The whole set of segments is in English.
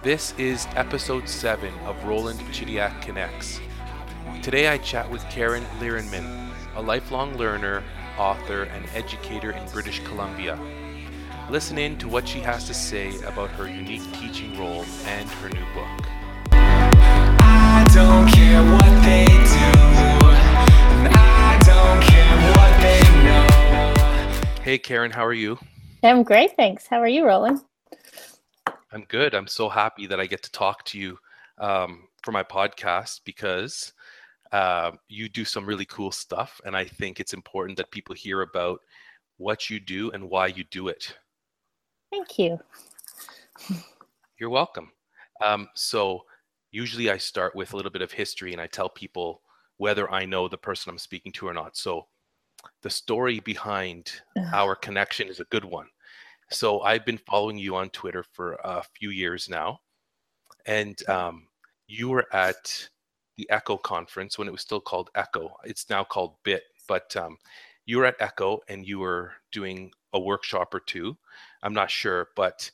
This is episode 7 of Roland Chidiac Connects. Today I chat with Karen Lierenman, a lifelong learner, author, and educator in British Columbia. Listen in to what she has to say about her unique teaching role and her new book. I don't care what they do, and I don't care what they know. Hey Karen, how are you? I'm great, thanks. How are you, Roland? I'm good. I'm so happy that I get to talk to you for my podcast because you do some really cool stuff, and I think it's important that people hear about what you do and why you do it. Thank you. You're welcome. So usually I start with a little bit of history and I tell people whether I know the person I'm speaking to or not. So the story behind our connection is a good one. So I've been following you on Twitter for a few years now, and you were at the Echo conference when it was still called Echo. It's now called BIT, but you were at Echo and you were doing a workshop or two. I'm not sure, but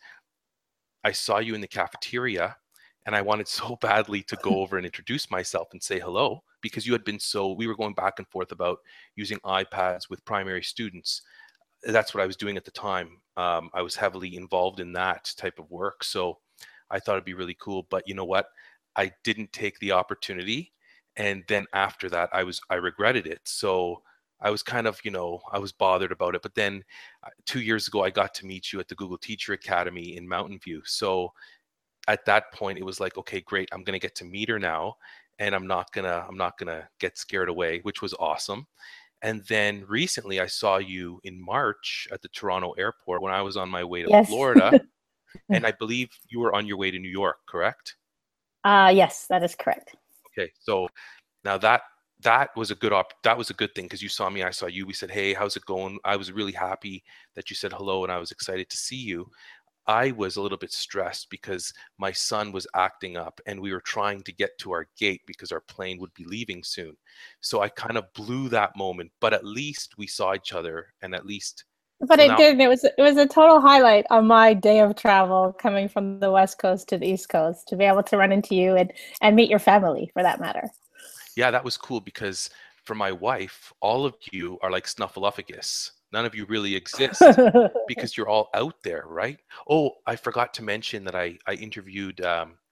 I saw you in the cafeteria and I wanted so badly to go over and introduce myself and say hello because you had been we were going back and forth about using iPads with primary students. That's what I was doing at the time. I was heavily involved in that type of work. So I thought it'd be really cool, but you know what? I didn't take the opportunity. And then after that, I regretted it. So I was kind of, I was bothered about it. But then 2 years ago, I got to meet you at the Google Teacher Academy in Mountain View. So at that point, it was like, okay, great. I'm going to get to meet her now. And I'm not gonna get scared away, which was awesome. And then recently I saw you in March at the Toronto airport when I was on my way to Florida. And I believe you were on your way to New York, correct? Yes, that is correct. Okay. So now that was a good thing because you saw me, I saw you. We said, hey, how's it going? I was really happy that you said hello and I was excited to see you. I was a little bit stressed because my son was acting up and we were trying to get to our gate because our plane would be leaving soon. So I kind of blew that moment, but at least we saw each other and at least. But it did. It was a total highlight on my day of travel coming from the West Coast to the East Coast to be able to run into you and meet your family for that matter. Yeah, that was cool because for my wife, all of you are like Snuffleupagus. None of you really exist because you're all out there, right? Oh, I forgot to mention that I interviewed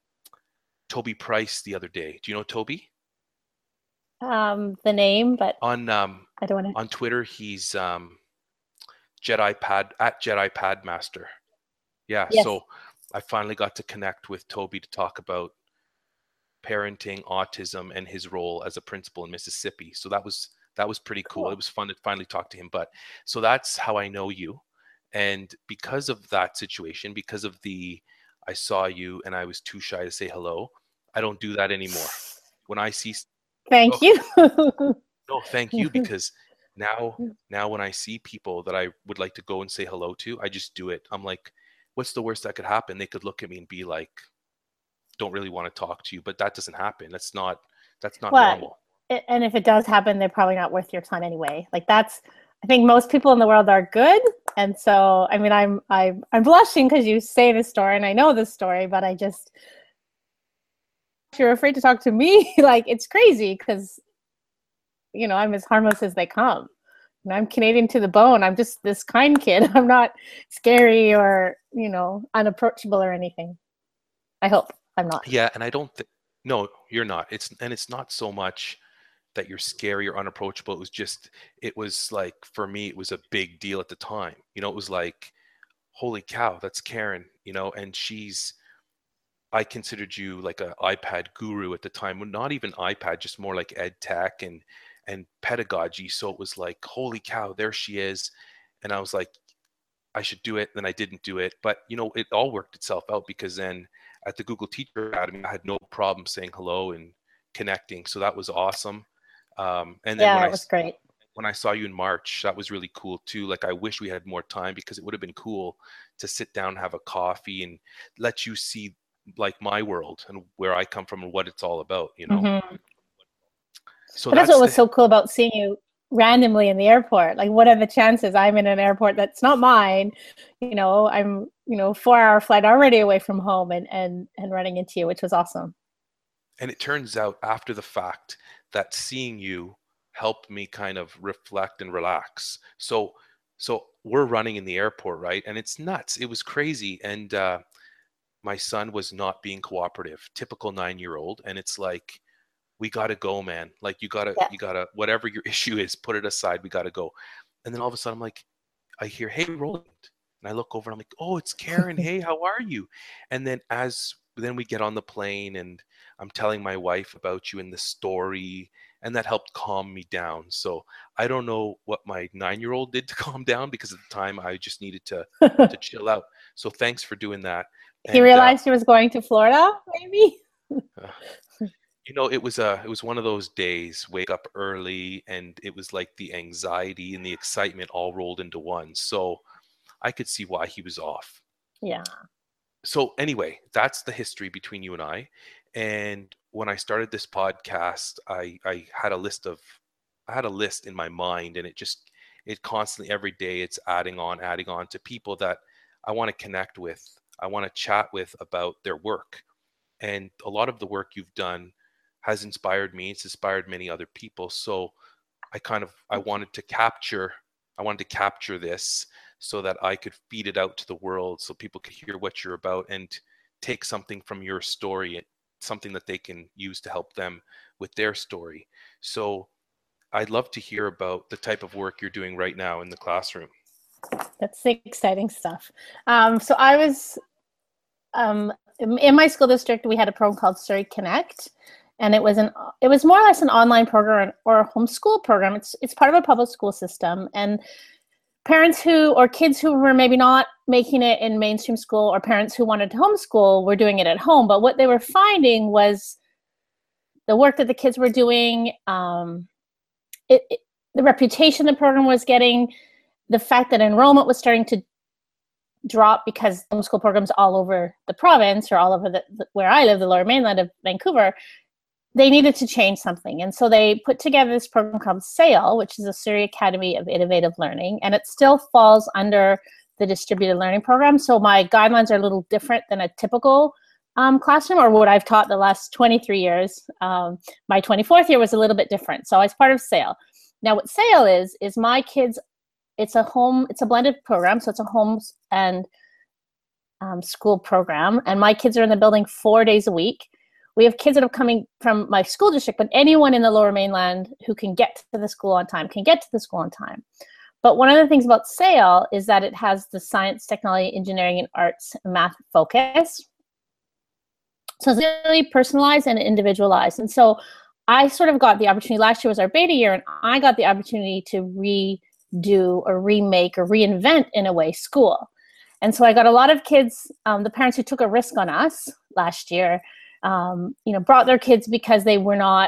Toby Price the other day. Do you know Toby? The name, but on I don't want to. On Twitter, he's Jedi Padmaster. Yeah, yes. So I finally got to connect with Toby to talk about parenting, autism, and his role as a principal in Mississippi. So that was pretty cool. It was fun to finally talk to him. But so that's how I know you. And because of that situation, because of I saw you and I was too shy to say hello, I don't do that anymore. When I see... Thank you. No, thank you. Because now when I see people that I would like to go and say hello to, I just do it. I'm like, what's the worst that could happen? They could look at me and be like, don't really want to talk to you. But that doesn't happen. That's not normal. And if it does happen, they're probably not worth your time anyway. Like I think most people in the world are good. And so, I mean, I'm blushing because you say this story and I know this story, but if you're afraid to talk to me, like it's crazy because, I'm as harmless as they come. And I'm Canadian to the bone. I'm just this kind kid. I'm not scary or, unapproachable or anything. I hope I'm not. Yeah. And I don't think, no, you're not. It's not so much that you're scary or unapproachable. It was like, for me, it was a big deal at the time. It was like, holy cow, that's Karen, and I considered you like an iPad guru at the time. Well, not even iPad, just more like ed tech and pedagogy. So it was like, holy cow, there she is. And I was like, I should do it. Then I didn't do it. But, it all worked itself out because then at the Google Teacher Academy, I had no problem saying hello and connecting. So that was awesome. And then it was great. When I saw you in March, that was really cool too. Like I wish we had more time because it would have been cool to sit down, have a coffee and let you see like my world and where I come from and what it's all about, Mm-hmm. So that's what was so cool about seeing you randomly in the airport. Like what are the chances I'm in an airport that's not mine? I'm 4-hour flight already away from home and running into you, which was awesome. And it turns out after the fact that seeing you helped me kind of reflect and relax. So we're running in the airport, right? And it's nuts. It was crazy. And my son was not being cooperative, typical 9-year-old. And it's like, we got to go, man. Like you gotta, whatever your issue is, put it aside. We got to go. And then all of a sudden I'm like, I hear, hey, Roland. And I look over and I'm like, oh, it's Karen. Hey, how are you? And then we get on the plane and I'm telling my wife about you in the story, and that helped calm me down. So I don't know what my 9-year-old did to calm down, because at the time I just needed to chill out. So thanks for doing that. He realized he was going to Florida, maybe? It was one of those days, wake up early, and it was like the anxiety and the excitement all rolled into one. So I could see why he was off. Yeah. So anyway, that's the history between you and I. And when I started this podcast, I had a list in my mind, and it constantly, every day, it's adding on to people that I want to connect with. I want to chat with about their work. And a lot of the work you've done has inspired me. It's inspired many other people. So I wanted to capture this so that I could feed it out to the world, so people could hear what you're about and take something from your story, something that they can use to help them with their story. So I'd love to hear about the type of work you're doing right now in the classroom. That's exciting stuff. So I was in my school district. We had a program called Surrey Connect, and it was more or less an online program or a homeschool program. It's part of a public school system, and parents or kids who were maybe not making it in mainstream school, or parents who wanted to homeschool, were doing it at home. But what they were finding was the work that the kids were doing, the reputation the program was getting, the fact that enrollment was starting to drop because homeschool programs all over the province, or all over where I live, the Lower Mainland of Vancouver, they needed to change something. And so they put together this program called SAIL, which is the Surrey Academy of Innovative Learning, and it still falls under the distributed learning program. So my guidelines are a little different than a typical classroom, or what I've taught the last 23 years. My 24th year was a little bit different. So I was part of SAIL. Now what SAIL is my kids, it's a blended program. So it's a home and school program. And my kids are in the building 4 days a week. We have kids that are coming from my school district, but anyone in the Lower Mainland who can get to the school on time can get to the school on time. But one of the things about SAIL is that it has the science, technology, engineering, and arts and math focus. So it's really personalized and individualized. And so I sort of got the opportunity, last year was our beta year, and I got the opportunity to redo or remake or reinvent, in a way, school. And so I got a lot of kids, the parents who took a risk on us last year, brought their kids because their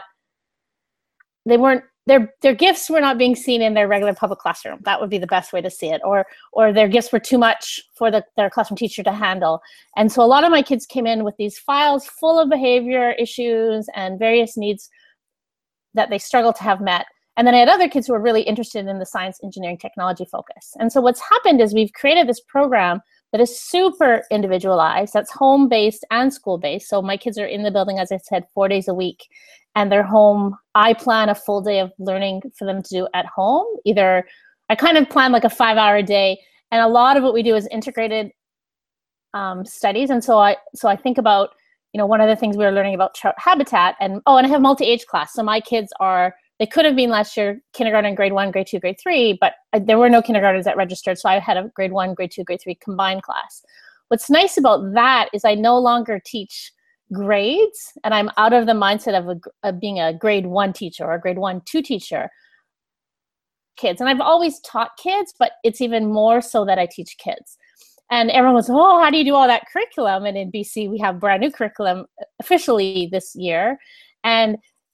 gifts were not being seen in their regular public classroom. That would be the best way to see it. Or their gifts were too much for their classroom teacher to handle. And so a lot of my kids came in with these files full of behavior issues and various needs that they struggled to have met. And then I had other kids who were really interested in the science, engineering, technology focus. And so what's happened is we've created this program that is super individualized, that's home-based and school-based. So my kids are in the building, as I said, 4 days a week, and they're home. I plan a full day of learning for them to do at home. Either I kind of plan like a 5-hour day, and a lot of what we do is integrated studies. And so I think about, one of the things we were learning about trout habitat, and I have multi-age class. So my kids they could have been last year kindergarten, grade 1, grade 2, grade 3, but there were no kindergartens that registered. So I had a grade 1, grade 2, grade 3 combined class. What's nice about that is I no longer teach grades, and I'm out of the mindset of being a grade 1 teacher or a grade 1, 2 teacher. Kids. And I've always taught kids, but it's even more so that I teach kids. And everyone was, how do you do all that curriculum? And in BC, we have brand new curriculum officially this year. And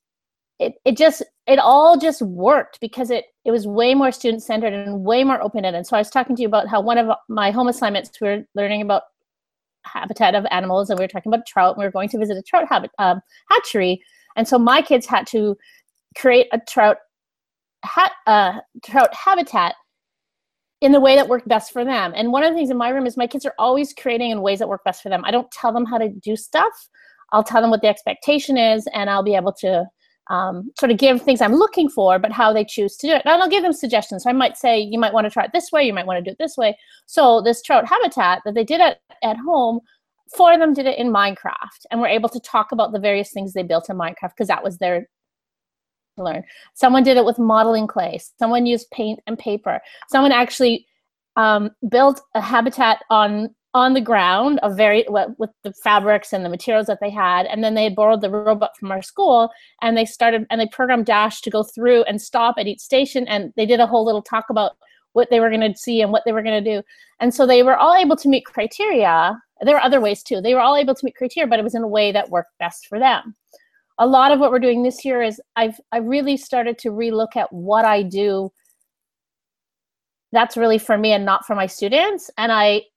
it all just worked because it was way more student-centered and way more open-ended. So I was talking to you about how one of my home assignments, we were learning about habitat of animals, and we were talking about trout, and we were going to visit a trout hatchery. And so my kids had to create a trout habitat in the way that worked best for them. And one of the things in my room is my kids are always creating in ways that work best for them. I don't tell them how to do stuff. I'll tell them what the expectation is, and I'll be able to sort of give things I'm looking for, but how they choose to do it. And I'll give them suggestions. So I might say, you might want to try it this way. You might want to do it this way. So this trout habitat that they did at home, 4 of them did it in Minecraft, and were able to talk about the various things they built in Minecraft because that was their learn. Someone did it with modeling clay. Someone used paint and paper. Someone actually built a habitat on the ground of with the fabrics and the materials that they had, and then they had borrowed the robot from our school, and they programmed Dash to go through and stop at each station, and they did a whole little talk about what they were going to see and what they were going to do. And so they were all able to meet criteria. There were other ways too. They were all able to meet criteria, but it was in a way that worked best for them. A lot of what we're doing this year is I've really started to relook at what I do that's really for me and not for my students. And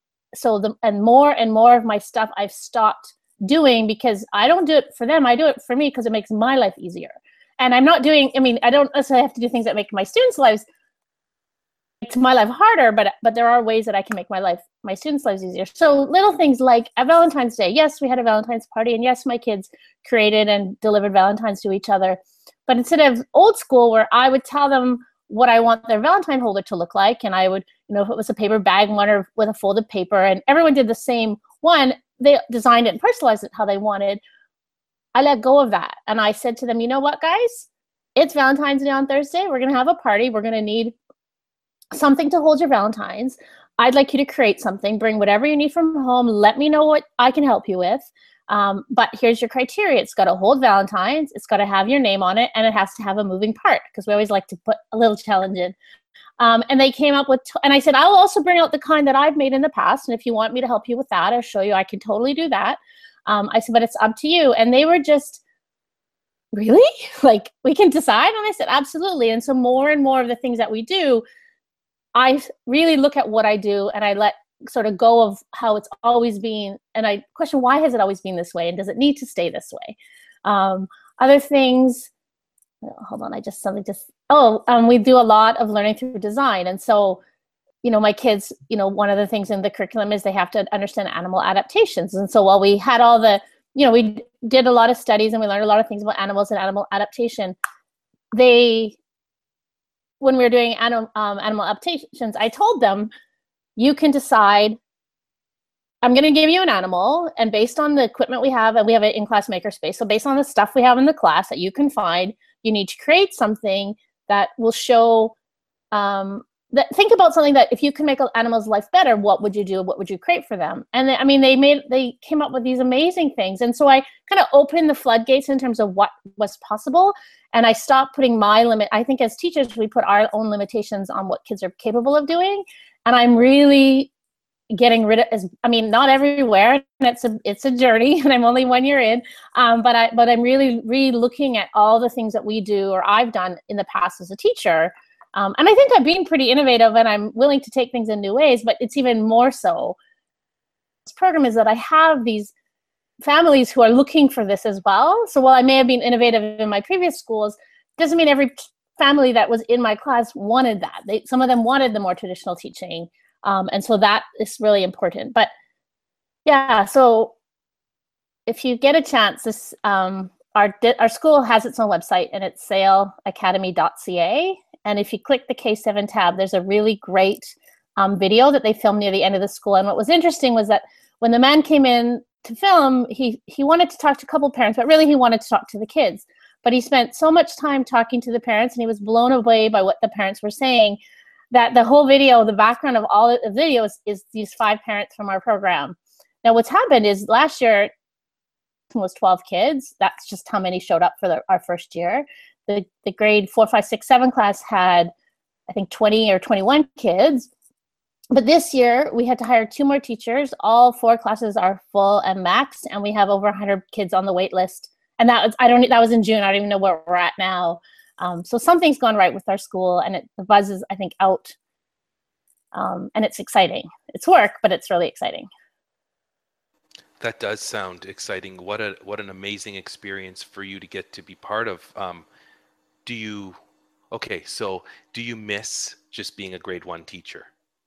more and more of my stuff I've stopped doing because I don't do it for them. I do it for me because it makes my life easier. And I don't necessarily have to do things that make my students' lives, it's my life harder, but there are ways that I can make my students' lives easier. So little things like at Valentine's Day, yes, we had a Valentine's party, and yes, my kids created and delivered Valentines to each other. But instead of old school where I would tell them what I want their Valentine holder to look like, and I would, if it was a paper bag one or with a folded paper, and everyone did the same one, they designed it and personalized it how they wanted. I let go of that. And I said to them, you know what, guys? It's Valentine's Day on Thursday. We're going to have a party. We're going to need something to hold your Valentines. I'd like you to create something. Bring whatever you need from home. Let me know what I can help you with. But here's your criteria. It's got to hold Valentines. It's got to have your name on it. And it has to have a moving part because we always like to put a little challenge in. And they came up with, and I said, I'll also bring out the kind that I've made in the past. And if you want me to help you with that, I'll show you. I can totally do that. I said, but it's up to you. And they were just, really? Like, we can decide? And I said, absolutely. And so more and more of the things that we do, I really look at what I do and I let sort of go of how it's always been. And I question, why has it always been this way? And does it need to stay this way? Other things, hold on, we do a lot of learning through design. And so, my kids, one of the things in the curriculum is they have to understand animal adaptations. And so while we had all the, we did a lot of studies and we learned a lot of things about animals and animal adaptation, when we were doing animal adaptations, I told them, you can decide, I'm going to give you an animal, and based on the equipment we have, and we have an in-class makerspace, so based on the stuff we have in the class that you can find, you need to create something that will show, think about something that if you can make an animal's life better, what would you do? What would you create for them? And they came up with these amazing things. And so I kind of opened the floodgates in terms of what was possible. And I stopped putting my limit. I think as teachers, we put our own limitations on what kids are capable of doing. And I'm really getting rid of, not everywhere. And it's a journey, and I'm only 1 year in. But I'm really looking at all the things that we do or I've done in the past as a teacher. And I think I'm being pretty innovative, and I'm willing to take things in new ways. But it's even more so. This program is that I have these families who are looking for this as well. So while I may have been innovative in my previous schools, doesn't mean every family that was in my class wanted that. Some of them wanted the more traditional teaching. And so that is really important. But yeah, so if you get a chance, this our school has its own website, and it's saleacademy.ca. And if you click the K7 tab, there's a really great video that they filmed near the end of the school. And what was interesting was that when the man came in to film, he wanted to talk to a couple parents, but really he wanted to talk to the kids. But he spent so much time talking to the parents, and he was blown away by what the parents were saying, that the whole video, the background of all the videos is these 5 parents from our program. Now, what's happened is last year it was 12 kids. That's just how many showed up for our first year. The grade 4, 5, 6, 7 class had, I think, 20 or 21 kids. But this year we had to hire 2 more teachers. All 4 classes are full and maxed, and we have over 100 kids on the wait list. And that was in June. I don't even know where we're at now. So something's gone right with our school, and the buzz is, I think, out. And it's exciting. It's work, but it's really exciting. That does sound exciting. What an amazing experience for you to get to be part of. Do you miss just being a grade 1 teacher?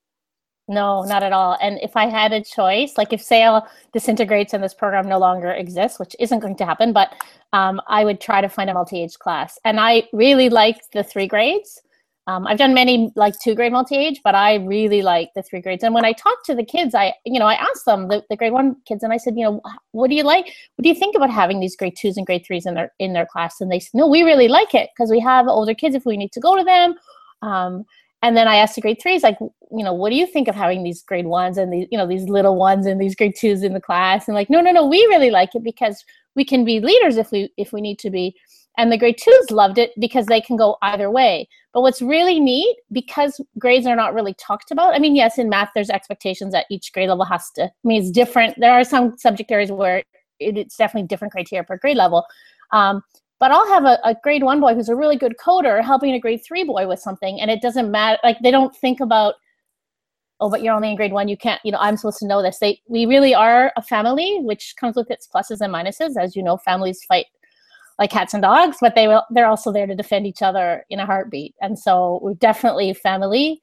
No, not at all. And if I had a choice, like if SAIL disintegrates and this program no longer exists, which isn't going to happen, but I would try to find a multi-age class. And I really liked the 3 grades. I've done many like 2-grade multi-age, but I really like the 3 grades. And when I talked to the kids, I asked them, the grade 1 kids, and I said, what do you like? What do you think about having these grade 2s and grade 3s in their class? And they said, no, we really like it because we have older kids if we need to go to them. And then I asked the grade 3s, like, what do you think of having these grade 1s and these little ones and these grade 2s in the class? And like, no, we really like it because we can be leaders if we need to be. And the grade 2s loved it because they can go either way. But what's really neat, because grades are not really talked about. I mean, yes, in math, there's expectations that each grade level has to, it's different. There are some subject areas where it's definitely different criteria per grade level. But I'll have a grade 1 boy who's a really good coder helping a grade 3 boy with something. And it doesn't matter. Like, they don't think about, oh, but you're only in grade 1. You can't, I'm supposed to know this. We really are a family, which comes with its pluses and minuses. As you know, families fight like cats and dogs, but they're also there to defend each other in a heartbeat. And so we're definitely family,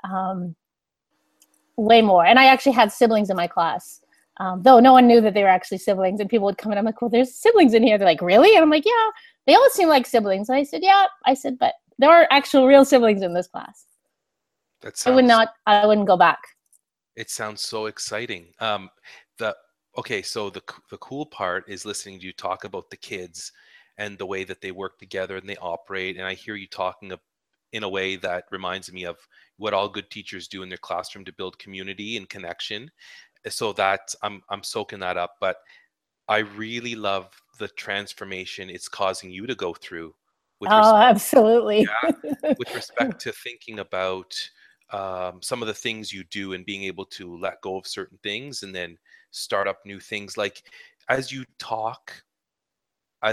way more. And I actually had siblings in my class. Though no one knew that they were actually siblings, and people would come in, I'm like, well, there's siblings in here. They're like, really? And I'm like, yeah, they always seem like siblings. And I said, yeah. I said, but there are actual real siblings in this class. I wouldn't go back. It sounds so exciting. So the cool part is listening to you talk about the kids and the way that they work together and they operate. And I hear you talking in a way that reminds me of what all good teachers do in their classroom to build community and connection. So that I'm soaking that up. But I really love the transformation it's causing you to go through. Absolutely. With respect to thinking about some of the things you do and being able to let go of certain things and then start up new things. Like as you talk, I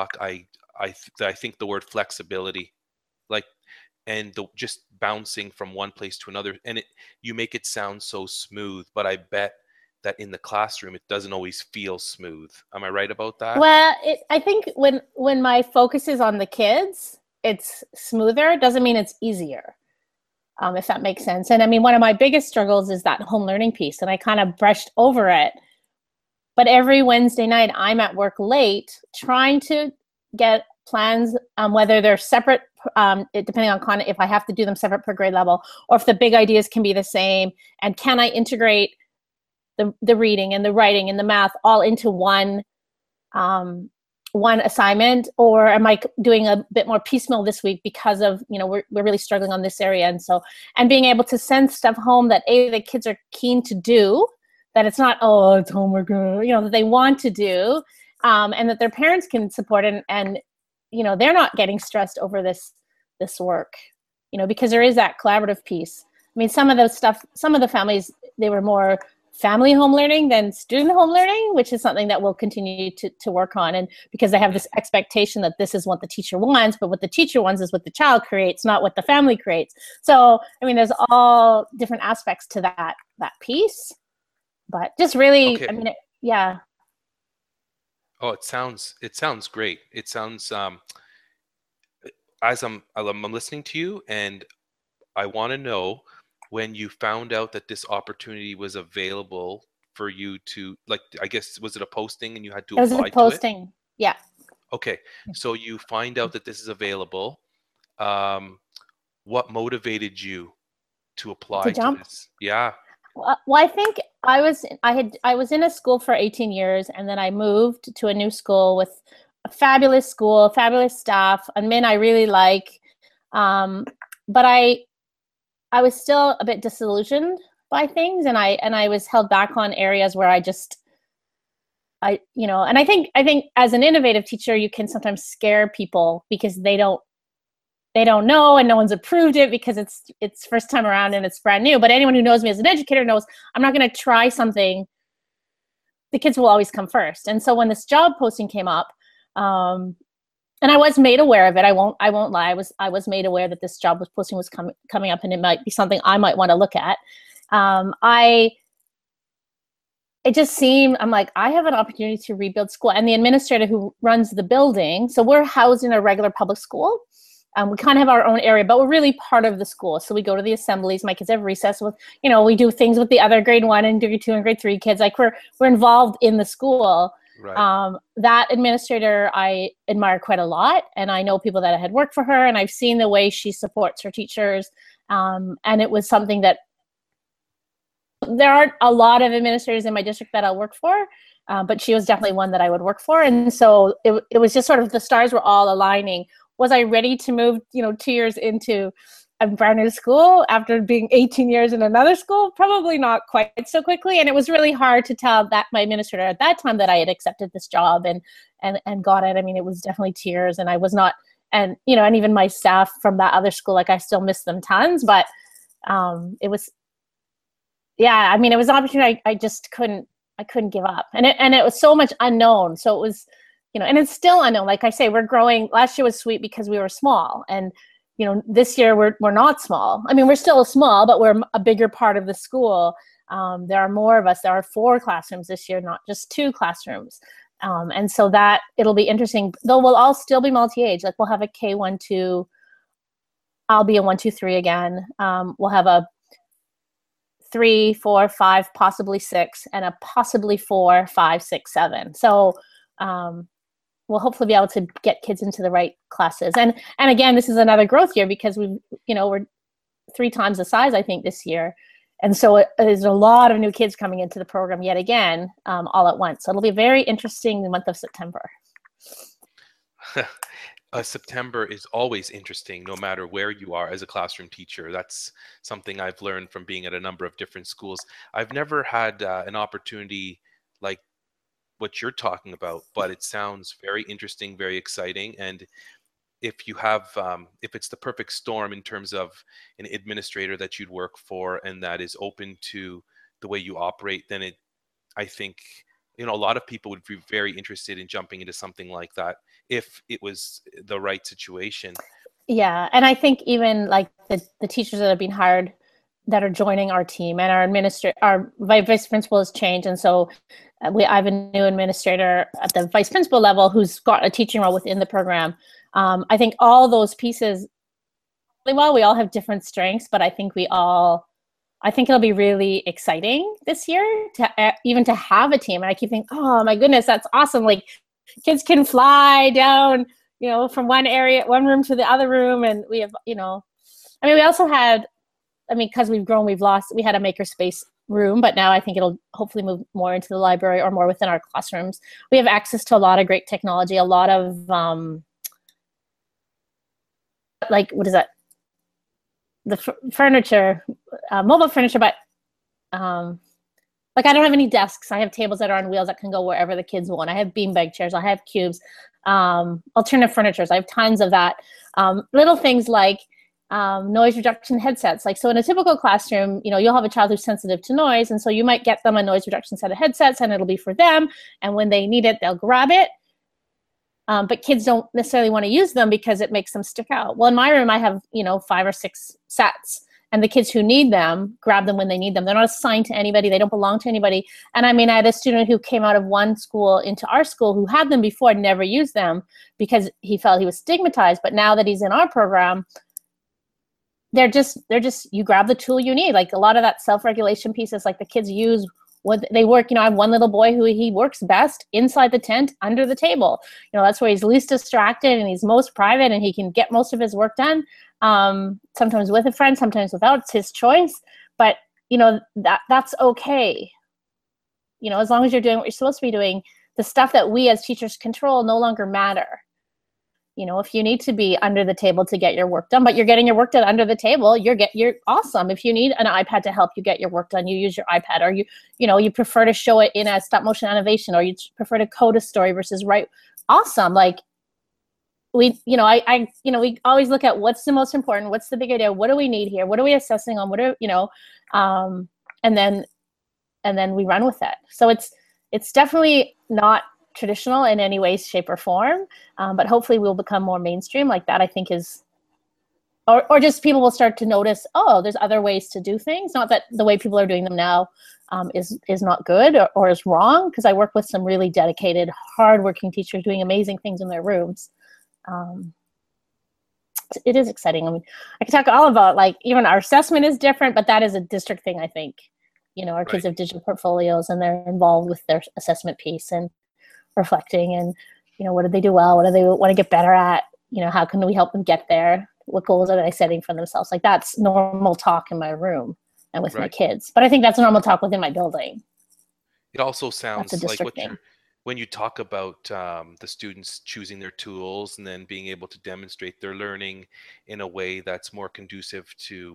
think the word flexibility, like, and just bouncing from one place to another, and you make it sound so smooth, but I bet that in the classroom it doesn't always feel smooth. Am I right about that? Well, I think when my focus is on the kids, it's smoother. It doesn't mean it's easier, if that makes sense. And I mean, one of my biggest struggles is that home learning piece, and I kind of brushed over it. But every Wednesday night, I'm at work late trying to get plans, whether they're separate, depending on if I have to do them separate per grade level, or if the big ideas can be the same, and can I integrate the reading and the writing and the math all into one assignment, or am I doing a bit more piecemeal this week because of, we're really struggling on this area. And being able to send stuff home that the kids are keen to do, that it's not, oh, it's homework, that they want to do, and that their parents can support and they're not getting stressed over this work, because there is that collaborative piece. I mean, some of the families, they were more family home learning than student home learning, which is something that we'll continue to work on. And because they have this expectation that this is what the teacher wants, but what the teacher wants is what the child creates, not what the family creates. So, I mean, there's all different aspects to that piece, but just really, okay. I mean, yeah. Oh, it sounds great. It sounds, as I'm listening to you, and I want to know, when you found out that this opportunity was available for you to, like, I guess, was it a posting and you had to apply to it? It was a posting, yeah. Okay, so you find out that this is available. What motivated you to apply to this? Yeah. Well, I think I was in a school for 18 years, and then I moved to a new school with a fabulous school, fabulous staff, and men I really like. But I was still a bit disillusioned by things, and I was held back on areas where and I think as an innovative teacher, you can sometimes scare people because they don't know, and no one's approved it because it's first time around and it's brand new. But anyone who knows me as an educator knows I'm not going to try something. The kids will always come first. And so when this job posting came up, and I was made aware of it. I won't lie. I was made aware that this job posting was coming up, and it might be something I might want to look at. It just seemed, I'm like, I have an opportunity to rebuild school. And the administrator who runs the building, so we're housed in a regular public school, We kind of have our own area, but we're really part of the school. So we go to the assemblies. My kids have recess with, we do things with the other grade 1 and grade 2 and grade 3 kids. Like we're involved in the school. Right. That administrator I admire quite a lot, and I know people that had worked for her, and I've seen the way she supports her teachers. And it was something that there aren't a lot of administrators in my district that I'll work for, but she was definitely one that I would work for. And so it was just sort of the stars were all aligning. Was I ready to move, 2 years into a brand new school after being 18 years in another school? Probably not quite so quickly. And it was really hard to tell that my administrator at that time that I had accepted this job and got it. I mean, it was definitely tears, and I was not, and even my staff from that other school, like I still miss them tons, but it was, yeah, I mean, it was an opportunity I just couldn't give up. And it was so much unknown. So it was, and it's still unknown. Like I say, we're growing. Last year was sweet because we were small. And, this year we're not small. I mean, we're still small, but we're a bigger part of the school. There are more of us. There are 4 classrooms this year, not just 2 classrooms. And so that it'll be interesting, though we'll all still be multi-age. Like we'll have a K1, 2, I'll be a 1, 2, 3 again. We'll have a 3, 4, 5, possibly 6, and a possibly 4, 5, 6, 7. So we'll hopefully be able to get kids into the right classes. And again, this is another growth year because we're 3 times the size, I think, this year. And so there's a lot of new kids coming into the program yet again, all at once. So it'll be a very interesting month of September. September is always interesting, no matter where you are as a classroom teacher. That's something I've learned from being at a number of different schools. I've never had an opportunity like what you're talking about, but it sounds very interesting, very exciting. And if you have, if it's the perfect storm in terms of an administrator that you'd work for and that is open to the way you operate, then I think, a lot of people would be very interested in jumping into something like that if it was the right situation. Yeah. And I think even like the teachers that have been hired that are joining our team, and our vice principal has changed. And so I have a new administrator at the vice principal level who's got a teaching role within the program. I think all those pieces, well, we all have different strengths, but I think it'll be really exciting this year to even to have a team. And I keep thinking, oh my goodness, that's awesome. Like kids can fly down, from one room to the other room. And we have, we also had, because we've grown, we had a makerspace room, but now I think it'll hopefully move more into the library or more within our classrooms. We have access to a lot of great technology, a lot of, what is that? The furniture, mobile furniture, but I don't have any desks. I have tables that are on wheels that can go wherever the kids want. I have beanbag chairs. I have cubes, alternative furnitures. I have tons of that. Little things like noise reduction headsets. Like, so in a typical classroom, you'll have a child who's sensitive to noise. And so you might get them a noise reduction set of headsets and it'll be for them. And when they need it, they'll grab it. But kids don't necessarily want to use them because it makes them stick out. Well, in my room, I have, 5 or 6 sets, and the kids who need them grab them when they need them. They're not assigned to anybody. They don't belong to anybody. And I had a student who came out of one school into our school who had them before and never used them because he felt he was stigmatized. But now that he's in our program, they're just, you grab the tool you need. Like a lot of that self-regulation pieces, like the kids use what they work. I have one little boy who he works best inside the tent under the table. That's where he's least distracted and he's most private and he can get most of his work done. Sometimes with a friend, sometimes without. It's his choice. But, that's okay. As long as you're doing what you're supposed to be doing, the stuff that we as teachers control no longer matter. If you need to be under the table to get your work done, but you're getting your work done under the table, you're awesome. If you need an iPad to help you get your work done, you use your iPad, or you prefer to show it in a stop motion animation, or you prefer to code a story versus write. Awesome. Like we always look at what's the most important, what's the big idea, what do we need here, what are we assessing on, and then we run with it. So it's definitely not traditional in any way, shape, or form, but hopefully we'll become more mainstream. Like that, I think is, or just people will start to notice, oh, there's other ways to do things. Not that the way people are doing them now is not good or is wrong, because I work with some really dedicated, hardworking teachers doing amazing things in their rooms. But it is exciting. I mean, I can talk all about, like, even our assessment is different, but that is a district thing, I think. Our kids Right. have digital portfolios and they're involved with their assessment piece and reflecting, and what did they do well, what do they want to get better at, how can we help them get there, what goals are they setting for themselves. Like, that's normal talk in my room and with my Right. kids, but I think that's normal talk within my building. It also That's a sounds like district thing. when you talk about the students choosing their tools and then being able to demonstrate their learning in a way that's more conducive to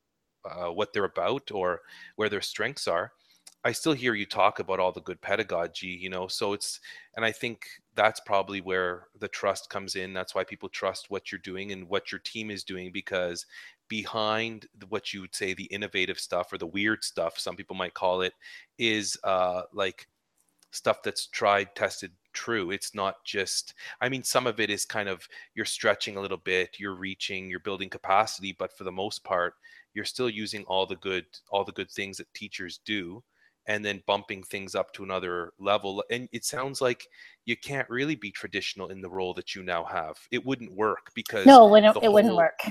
what they're about or where their strengths are. I still hear you talk about all the good pedagogy, so and I think that's probably where the trust comes in. That's why people trust what you're doing and what your team is doing, because behind what you would say the innovative stuff or the weird stuff, some people might call it, is like stuff that's tried, tested, true. It's not just, I mean, some of it is kind of, you're stretching a little bit, you're reaching, you're building capacity, but for the most part, you're still using all the good things that teachers do, and then bumping things up to another level. And it sounds like you can't really be traditional in the role that you now have. It wouldn't work because No, the it wouldn't whole, work.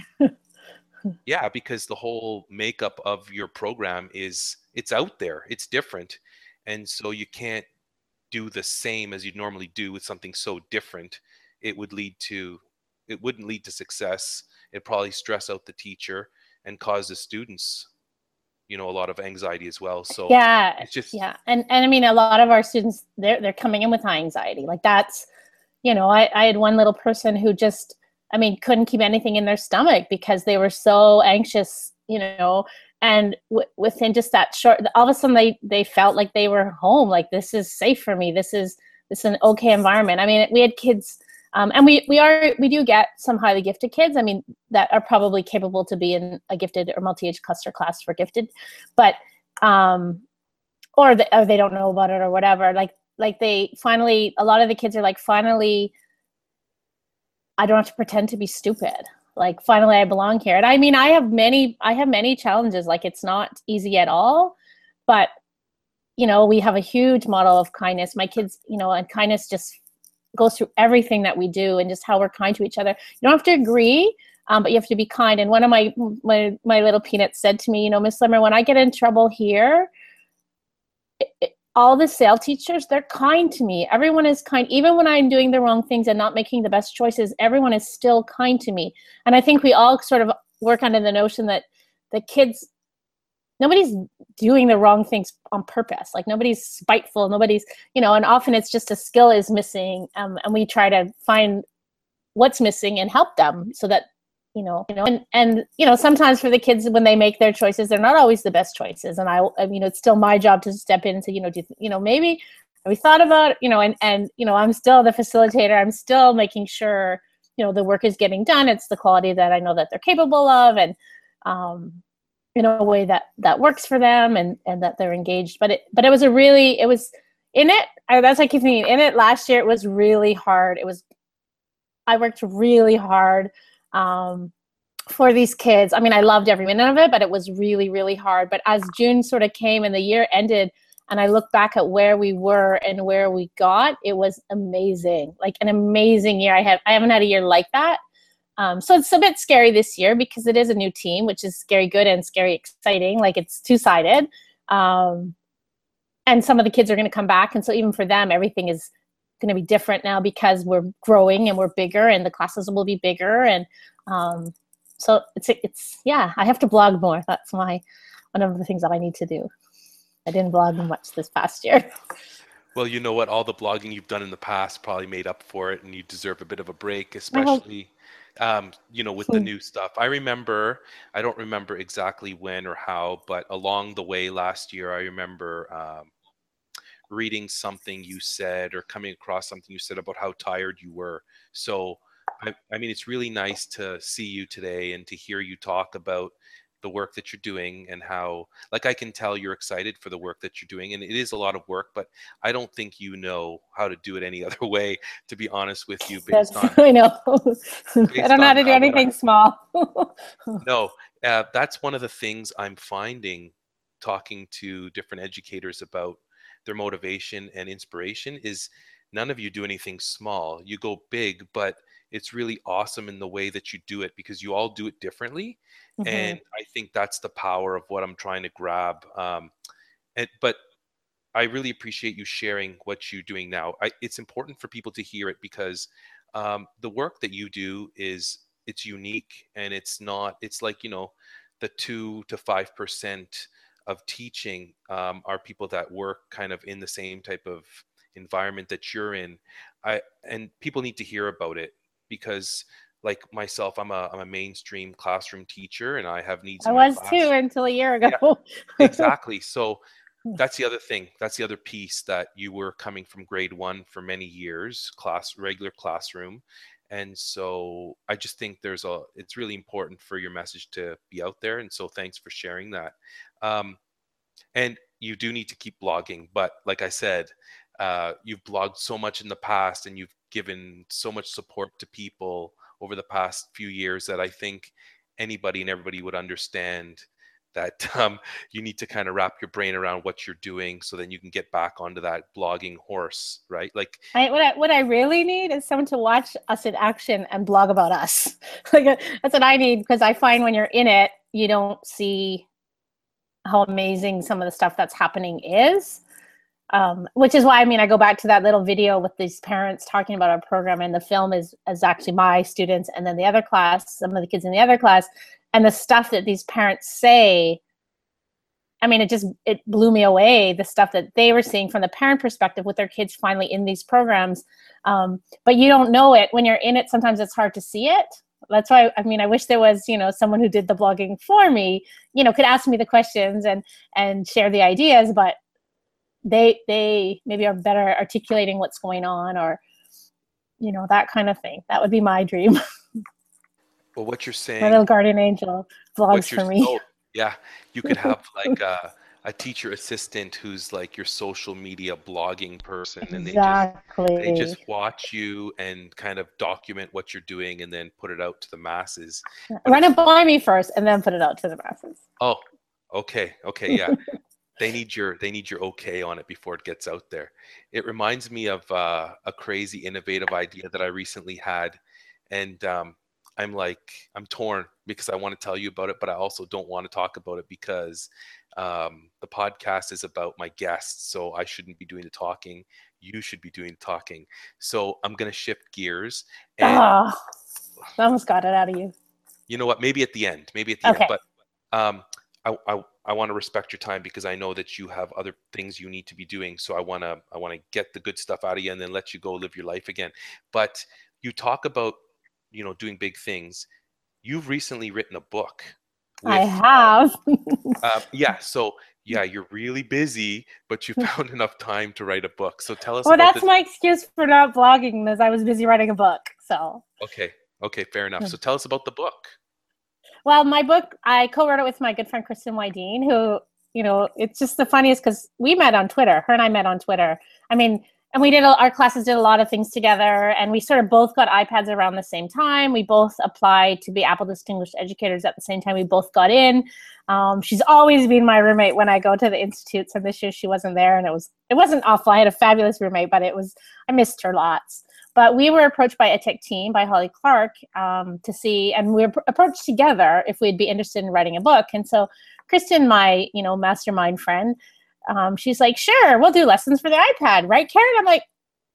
yeah, because the whole makeup of your program it's out there, it's different. And so you can't do the same as you'd normally do with something so different. It would lead to, it wouldn't lead to success. It'd probably stress out the teacher and cause the students, a lot of anxiety as well. So Yeah, it's just, yeah, and I mean, a lot of our students, they're coming in with high anxiety. Like, that's, I had one little person who just, I mean, couldn't keep anything in their stomach because they were so anxious, and within just that short, all of a sudden they felt like they were home. Like, this is safe for me. This is an okay environment. I mean, we had kids, and we do get some highly gifted kids. I mean, that are probably capable to be in a gifted or multi-age cluster class for gifted, but or they don't know about it or whatever. Like they finally, a lot of the kids are like, finally, I don't have to pretend to be stupid. Like, finally, I belong here. And I mean, I have many challenges. Like, it's not easy at all, but we have a huge model of kindness. My kids, and kindness just goes through everything that we do, and just how we're kind to each other. You don't have to agree, but you have to be kind. And one of my little peanuts said to me, Miss Limmer, when I get in trouble here, all the SAIL teachers, they're kind to me. Everyone is kind. Even when I'm doing the wrong things and not making the best choices, everyone is still kind to me. And I think we all sort of work under the notion that the kids, nobody's doing the wrong things on purpose. Like, nobody's spiteful. Nobody's, and often it's just a skill is missing. And we try to find what's missing and help them so that, and sometimes for the kids, when they make their choices, they're not always the best choices. And I mean, it's still my job to step in and say, maybe have we thought about, and I'm still the facilitator. I'm still making sure, the work is getting done. It's the quality that I know that they're capable of, and in a way that works for them, and that they're engaged. But it was that's what I keep thinking. In it last year, it was really hard. I worked really hard for these kids. I mean, I loved every minute of it, but it was really, really hard. But as June sort of came and the year ended, and I look back at where we were and where we got, it was amazing. Like, an amazing year. I haven't had a year like that. So it's a bit scary this year because it is a new team, which is scary good and scary exciting. Like, it's two-sided. And some of the kids are going to come back. And so even for them, everything is going to be different now because we're growing and we're bigger, and the classes will be bigger. And so it's yeah, I have to blog more. That's one of the things that I need to do. I didn't blog much this past year. well, you know what? All the blogging you've done in the past probably made up for it, and you deserve a bit of a break, I hope. especially, with the new stuff. I don't remember exactly when or how, but along the way last year, I remember reading something you said or coming across something you said about how tired you were. So, I mean, it's really nice to see you today and to hear you talk about the work that you're doing, and how, like, I can tell you're excited for the work that you're doing, and it is a lot of work, but I don't think you know how to do it any other way, to be honest with you, based on I know. I don't know how to do what anything small. no, that's one of the things I'm finding talking to different educators about their motivation and inspiration is none of you do anything small. You go big, but it's really awesome in the way that you do it, because you all do it differently. And I think that's the power of what I'm trying to grab. But I really appreciate you sharing what you're doing now. It's important for people to hear it, because the work that you do it's unique, and it's like, the 2 to 5% of teaching are people that work kind of in the same type of environment that you're in. And people need to hear about it, because like myself, I'm a mainstream classroom teacher, and I have needs I in my was class. too until a year ago. Yeah, exactly. So that's the other thing. That's the other piece, that you were coming from grade 1 for many years, regular classroom. And so I just think it's really important for your message to be out there. And so thanks for sharing that. And you do need to keep blogging. But like I said, you've blogged so much in the past, and you've given so much support to people over the past few years, that I think anybody and everybody would understand that you need to kind of wrap your brain around what you're doing, so then you can get back onto that blogging horse, right? Like, What I really need is someone to watch us in action and blog about us. Like, that's what I need, because I find when you're in it, you don't see how amazing some of the stuff that's happening is. Which is why, I go back to that little video with these parents talking about our program, and the film is actually my students, and then the other class, some of the kids in the other class, and the stuff that these parents say. It blew me away, the stuff that they were seeing from the parent perspective with their kids finally in these programs. But you don't know it when you're in it. Sometimes it's hard to see it. That's why, I wish there was, someone who did the blogging for me, could ask me the questions and share the ideas, but they maybe are better articulating what's going on, or that kind of thing. That would be my dream. well, what you're saying, My little guardian angel vlogs for me. Yeah, you could have like a teacher assistant who's like your social media blogging person, and they just watch you and kind of document what you're doing, and then put it out to the masses. Run it by me first, and then put it out to the masses. Oh, okay, yeah. They need your okay on it before it gets out there. It reminds me of a crazy innovative idea that I recently had, and I'm torn, because I want to tell you about it, but I also don't want to talk about it, because the podcast is about my guests, so I shouldn't be doing the talking. You should be doing the talking. So I'm going to shift gears. And I almost got it out of you. You know what? Maybe at the end. Okay. But I want to respect your time, because I know that you have other things you need to be doing. So I want to get the good stuff out of you, and then let you go live your life again. But you talk about doing big things. You've recently written a book. I have. So you're really busy, but you found enough time to write a book. So tell us. Well, that's my excuse for not blogging, is I was busy writing a book. So. Okay, fair enough. So tell us about the book. Well, my book, I co-wrote it with my good friend Kristen Wydeen, who, it's just the funniest, because we met on Twitter. Her and I met on Twitter. And we our classes did a lot of things together, and we sort of both got iPads around the same time. We both applied to be Apple Distinguished Educators at the same time. We both got in. She's always been my roommate when I go to the institutes, and this year she wasn't there, and it wasn't awful. I had a fabulous roommate, but I missed her lots. But we were approached by EdTech Team, by Holly Clark, to see, and we were approached together if we'd be interested in writing a book. And so Kristen, my mastermind friend, she's like, sure, we'll do lessons for the iPad, right, Karen? I'm like,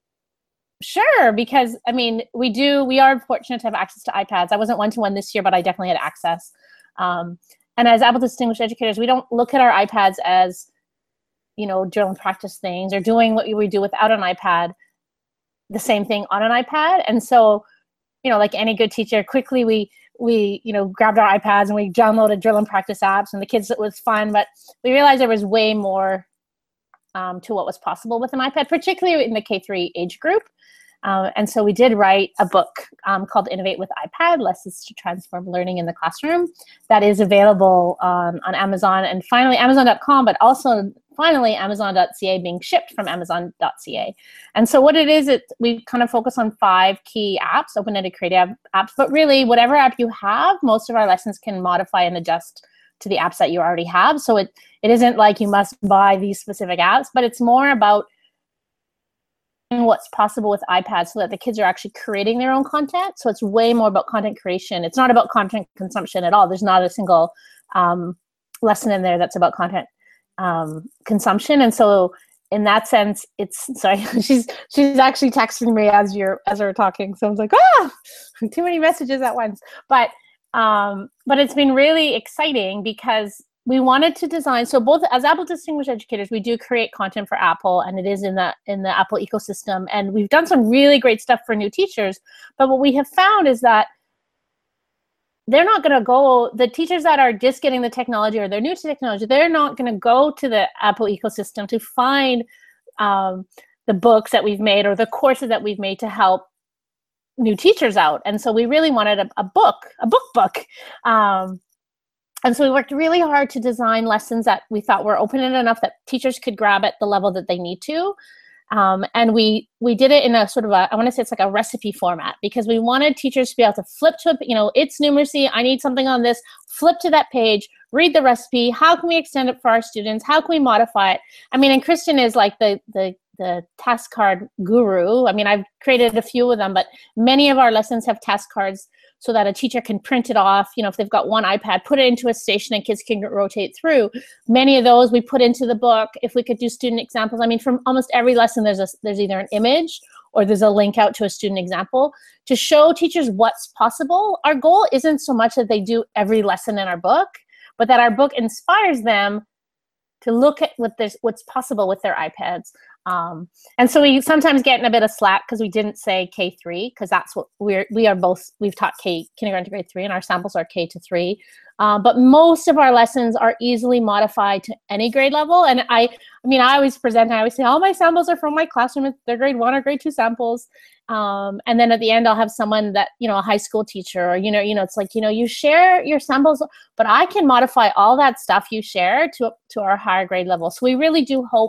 sure, because we are fortunate to have access to iPads. I wasn't one-to-one this year, but I definitely had access. And as Apple Distinguished Educators, we don't look at our iPads as, drill and practice things, or doing what we do without an iPad, the same thing on an iPad. And so, like any good teacher, quickly we grabbed our iPads and we downloaded drill and practice apps, and the kids, it was fun, but we realized there was way more to what was possible with an iPad, particularly in the K3 age group. And so we did write a book called Innovate with iPad, Lessons to Transform Learning in the Classroom, that is available on Amazon, and finally Amazon.com, but also finally Amazon.ca, being shipped from Amazon.ca. And so what it is, we kind of focus on 5 key apps, open-ended creative apps, but really whatever app you have, most of our lessons can modify and adjust to the apps that you already have. So it isn't like you must buy these specific apps, but it's more about what's possible with iPads so that the kids are actually creating their own content. So it's way more about content creation. It's not about content consumption at all. There's not a single lesson in there that's about content consumption. And so in that sense, it's, sorry, she's actually texting me as we're talking. So I was like, too many messages at once. But it's been really exciting because we wanted to design, so both as Apple Distinguished Educators, we do create content for Apple, and it is in the Apple ecosystem. And we've done some really great stuff for new teachers. But what we have found is that they're not going to go, the teachers that are just getting the technology or they're new to technology, they're not going to go to the Apple ecosystem to find the books that we've made or the courses that we've made to help new teachers out. And so we really wanted a book. And so we worked really hard to design lessons that we thought were open-ended enough that teachers could grab at the level that they need to. And we did it in a sort of I want to say it's like a recipe format, because we wanted teachers to be able to flip to, it's numeracy, I need something on this, flip to that page, read the recipe, how can we extend it for our students, how can we modify it? I mean, and Kristen is like the task card guru. I mean, I've created a few of them, but many of our lessons have task cards so that a teacher can print it off. If they've got one iPad, put it into a station and kids can rotate through. Many of those we put into the book. If we could do student examples, I mean, from almost every lesson, there's either an image or there's a link out to a student example to show teachers what's possible. Our goal isn't so much that they do every lesson in our book, but that our book inspires them to look at what's possible with their iPads. And so we sometimes get in a bit of slack because we didn't say K3, because that's what we've taught kindergarten to grade 3, and our samples are K to 3. But most of our lessons are easily modified to any grade level. And I always present, I always say all my samples are from my classroom. They're grade 1 or grade 2 samples. And then at the end, I'll have someone that, a high school teacher, or, it's like, you share your samples, but I can modify all that stuff you share to our higher grade level. So we really do hope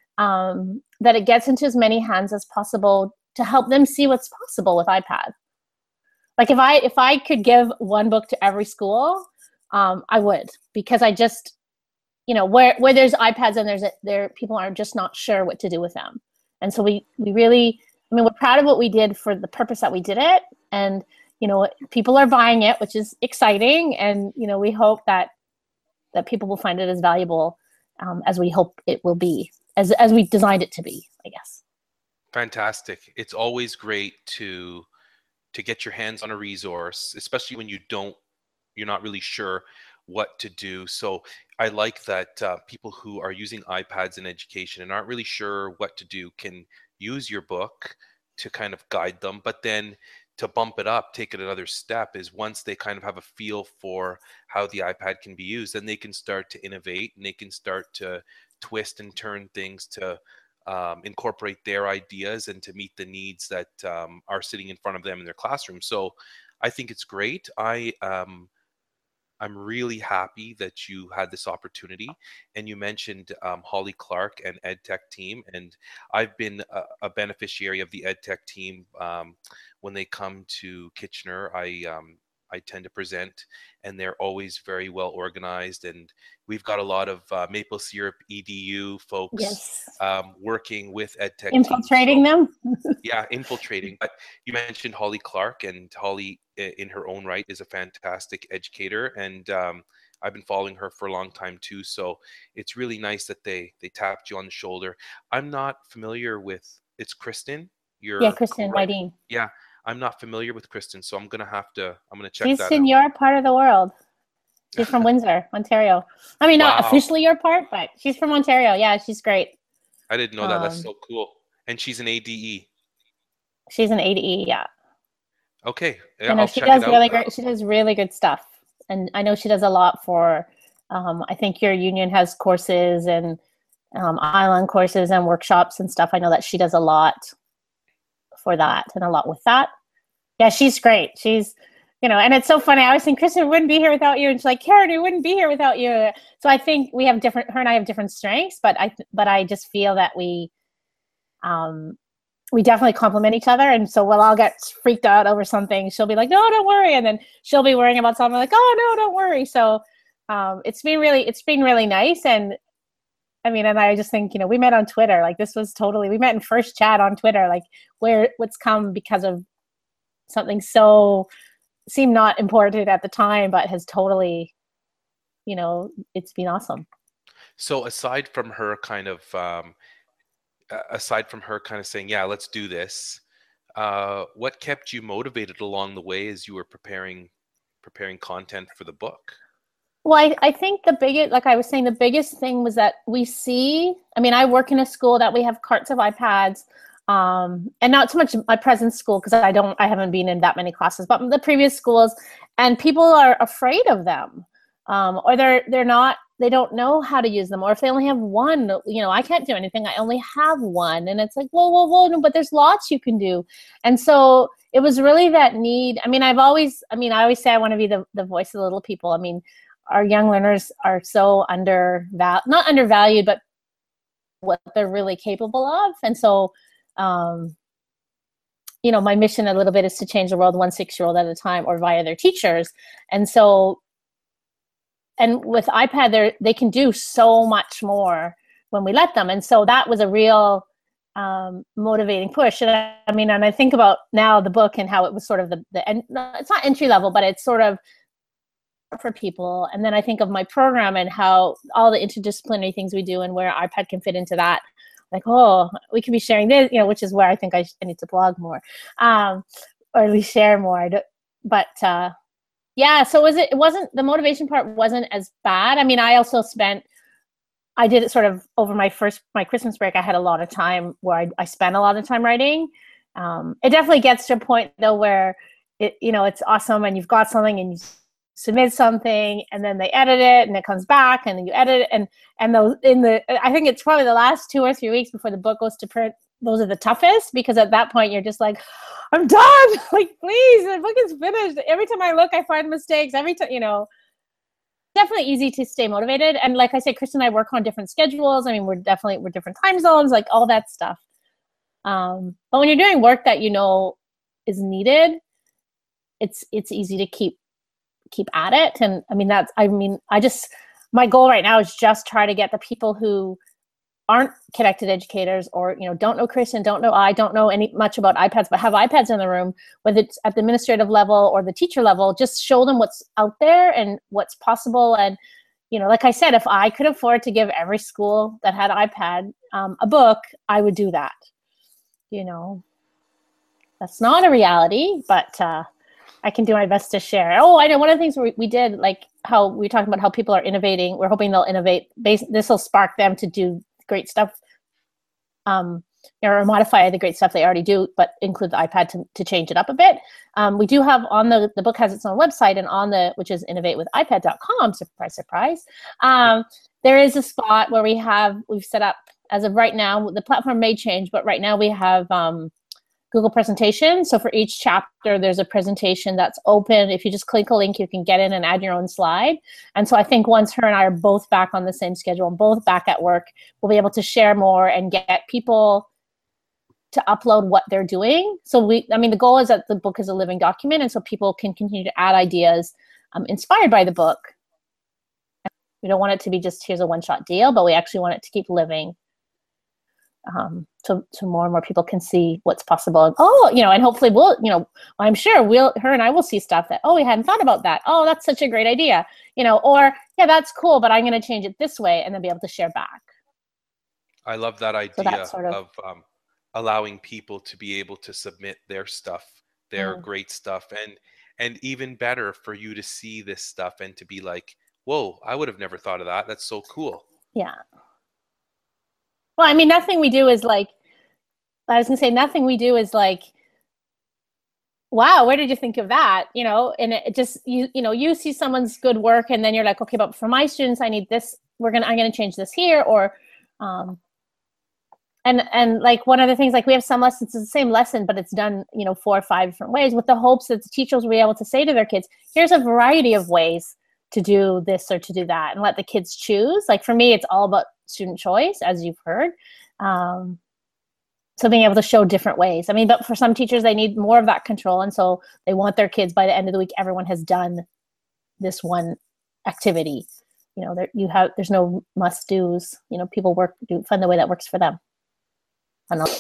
that it gets into as many hands as possible to help them see what's possible with iPad. Like if I could give one book to every school, I would, because I just, where there's iPads and people are just not sure what to do with them. And so we really, we're proud of what we did for the purpose that we did it. And, people are buying it, which is exciting. And, we hope that people will find it as valuable as we hope it will be, as we designed it to be, I guess. Fantastic. It's always great to get your hands on a resource, especially when you're not really sure what to do. So I like that people who are using iPads in education and aren't really sure what to do can use your book to kind of guide them. But then to bump it up, take it another step, is once they kind of have a feel for how the iPad can be used, then they can start to innovate and they can start to twist and turn things to incorporate their ideas and to meet the needs that are sitting in front of them in their classroom. So I think it's great. I'm really happy that you had this opportunity. And you mentioned Holly Clark and EdTech team, and I've been a beneficiary of the EdTech team. When they come to Kitchener, I tend to present, and they're always very well organized. And we've got a lot of Maple Syrup EDU folks, yes, working with EdTech infiltrating them. Yeah, infiltrating. But you mentioned Holly Clark, and Holly in her own right is a fantastic educator, and I've been following her for a long time too. So it's really nice that they tapped you on the shoulder. I'm not familiar with, it's Kristen. Kristen Whiting. Yeah, I'm not familiar with Kristen, so I'm gonna check She's that in out. your part of the world. She's from Windsor, Ontario. I mean, not officially your part, but she's from Ontario. Yeah, she's great. I didn't know that. That's so cool. And she's an ADE. She's an ADE, yeah. Okay, I'll she does really great. She does really good stuff, and I know she does a lot for. I think your union has courses and island courses and workshops and stuff. I know that she does a lot for that and a lot with that. Yeah, she's great. She's, and it's so funny. I always think Kristen wouldn't be here without you, and she's like, Karen, we wouldn't be here without you. So I think we have her and I have different strengths, but I just feel that we definitely complement each other. And so we'll all get freaked out over something. She'll be like, no, don't worry. And then she'll be worrying about something like, oh no, don't worry. So it's been really nice. And I mean, and I just think, we met on Twitter. Like this was totally, we met in first chat on Twitter, like what's come because of something so seemed not important at the time, but has totally, it's been awesome. So aside from her kind of saying, yeah, let's do this, what kept you motivated along the way as you were preparing content for the book? Well, I think like I was saying, the biggest thing was that I work in a school that we have carts of iPads, and not so much my present school, because I haven't been in that many classes, but the previous schools, and people are afraid of them, or they don't know how to use them, or if they only have one, I can't do anything, I only have one, and it's like, whoa, no, but there's lots you can do. And so it was really that need. I always say I want to be the voice of the little people. Our young learners are so not undervalued, but what they're really capable of. And so, my mission a little bit is to change the world one 6-year-old at a time, or via their teachers. And so, and with iPad, they can do so much more when we let them. And so that was a real motivating push. And I think about now the book and how it was sort of it's not entry level, but it's sort of for people. And then I think of my program and how all the interdisciplinary things we do and where iPad can fit into that. Like, oh, we could be sharing this, which is where I think I need to blog more, or at least share more. But yeah, so it wasn't, the motivation part wasn't as bad. I did it sort of over my Christmas break. I had a lot of time where I spent a lot of time writing. It definitely gets to a point though where it's awesome and you've got something and you submit something and then they edit it and it comes back and then you edit it, and those I think it's probably the last 2 or 3 weeks before the book goes to print. Those are the toughest, because at that point you're just like, I'm done. Like, please, the book is finished. Every time I look, I find mistakes. Every time, definitely easy to stay motivated. And like I said, Chris and I work on different schedules. We're different time zones, like all that stuff. But when you're doing work that is needed, it's easy to keep at it. And my goal right now is just try to get the people who aren't connected educators, or don't know Chris and don't know much about iPads, but have iPads in the room, whether it's at the administrative level or the teacher level, just show them what's out there and what's possible. And like I said, if I could afford to give every school that had iPad a book, I would do that. That's not a reality, but I can do my best to share. Oh, I know one of the things we did, like how we were talking about how people are innovating. We're hoping they'll innovate. This will spark them to do great stuff, or modify the great stuff they already do, but include the iPad to change it up a bit. We do have on the book has its own website, and which is innovatewithipad.com. Surprise, surprise. There is a spot where we've set up, as of right now, the platform may change, but right now we have Google presentation. So for each chapter, there's a presentation that's open. If you just click a link, you can get in and add your own slide. And so I think once her and I are both back on the same schedule and both back at work, we'll be able to share more and get people to upload what they're doing. So the goal is that the book is a living document, and so people can continue to add ideas inspired by the book. We don't want it to be just, here's a one-shot deal, but we actually want it to keep living. So more and more people can see what's possible. And, and hopefully I'm sure her and I will see stuff that, we hadn't thought about that. Oh, that's such a great idea. Or, yeah, that's cool, but I'm going to change it this way, and then be able to share back. I love that idea of allowing people to be able to submit their stuff, their great stuff, and even better for you to see this stuff and to be like, whoa, I would have never thought of that. That's so cool. Yeah. Well, nothing we do is like, nothing we do is like, wow, where did you think of that? And it just, you see someone's good work, and then you're like, okay, but for my students, I need this. I'm going to change this here. Or, and like one of the things, like we have some lessons, it's the same lesson, but it's done, 4 or 5 different ways, with the hopes that the teachers will be able to say to their kids, here's a variety of ways to do this or to do that, and let the kids choose. Like for me, it's all about student choice, as you've heard. So being able to show different ways. But for some teachers, they need more of that control. And so they want their kids, by the end of the week, everyone has done this one activity. there's no must do's. People find the way that works for them. Okay.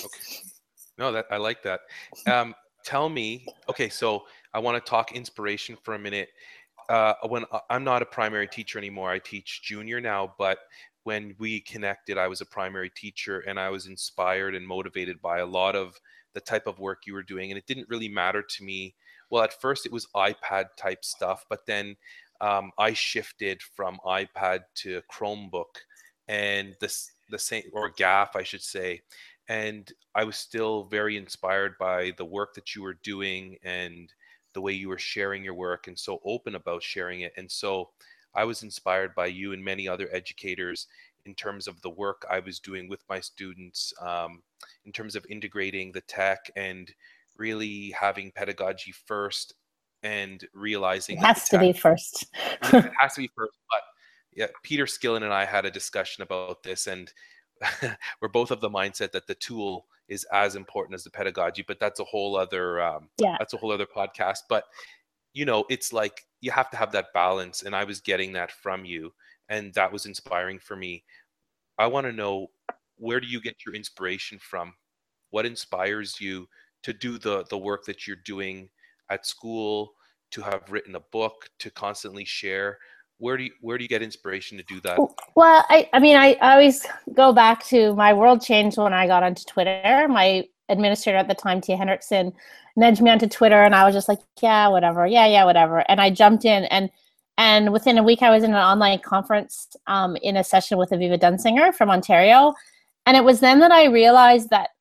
No, I like that. Tell me, okay, so I want to talk inspiration for a minute. When I'm not a primary teacher anymore, I teach junior now, but when we connected, I was a primary teacher, and I was inspired and motivated by a lot of the type of work you were doing. And it didn't really matter to me. Well, at first it was iPad type stuff, but then I shifted from iPad to Chromebook and the same, or GAF, I should say. And I was still very inspired by the work that you were doing and the way you were sharing your work, and so open about sharing it. And so I was inspired by you and many other educators in terms of the work I was doing with my students, in terms of integrating the tech and really having pedagogy first, and realizing it has to be first. It has to be first. But yeah, Peter Skillen and I had a discussion about this, and we're both of the mindset that the tool is as important as the pedagogy, but that's a whole other that's a whole other podcast. But it's like you have to have that balance, and I was getting that from you, and that was inspiring for me. I want to know, where do you get your inspiration from? What inspires you to do the work that you're doing at school, to have written a book, to constantly share? Where do you get inspiration to do that? Well, I always go back to my world changed when I got onto Twitter. My administrator at the time, Tia Hendrickson, nudged me onto Twitter, and I was just like, yeah, whatever. And I jumped in, and within a week I was in an online conference in a session with Aviva Dunsinger from Ontario. And it was then that I realized that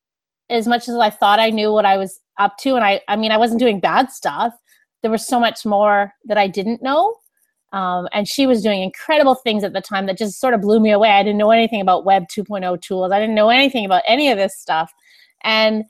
as much as I thought I knew what I was up to, and I wasn't doing bad stuff, there was so much more that I didn't know. And she was doing incredible things at the time that just sort of blew me away. I didn't know anything about Web 2.0 tools. I didn't know anything about any of this stuff. And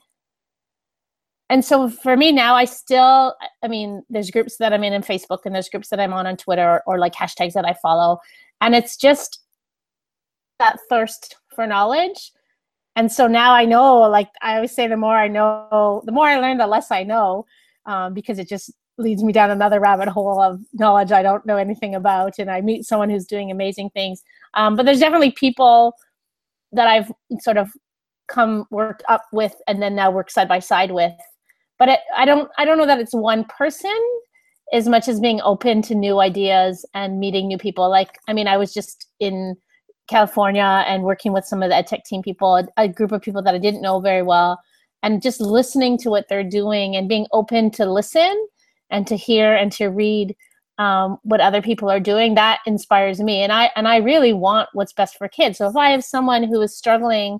so for me now, there's groups that I'm in Facebook, and there's groups that I'm on Twitter, or like hashtags that I follow. And it's just that thirst for knowledge. And so now I know, like I always say, the more I know, the more I learn, the less I know, because it just leads me down another rabbit hole of knowledge I don't know anything about, and I meet someone who's doing amazing things. But there's definitely people that I've sort of worked up with, and then now work side by side with. But I don't know that it's one person as much as being open to new ideas and meeting new people. Like, I was just in California and working with some of the EdTech team people, a group of people that I didn't know very well, and just listening to what they're doing and being open to listen and to hear and to read what other people are doing. That inspires me. And I really want what's best for kids. So if I have someone who is struggling,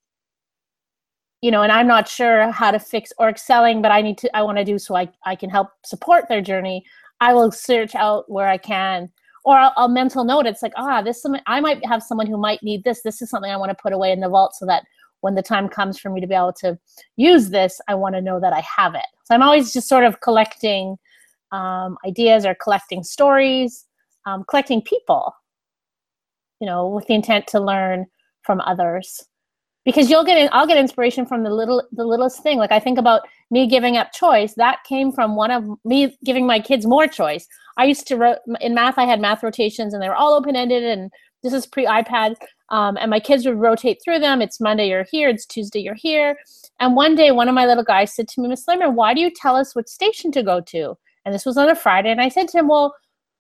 and I'm not sure how to fix or excelling, but I want to do so I can help support their journey, I will search out where I can. Or I'll mental note. It's like, I might have someone who might need this. This is something I want to put away in the vault, so that when the time comes for me to be able to use this, I want to know that I have it. So I'm always just sort of collecting ideas, or collecting stories, collecting people, with the intent to learn from others. Because I'll get inspiration from the littlest thing. Like I think about me giving up choice. That came from one of me giving my kids more choice. I used to in math, I had math rotations, and they were all open-ended, and this is pre-iPad. And my kids would rotate through them. It's Monday, you're here. It's Tuesday, you're here. And one day, one of my little guys said to me, Miss Limmer, why do you tell us which station to go to? And this was on a Friday. And I said to him, well,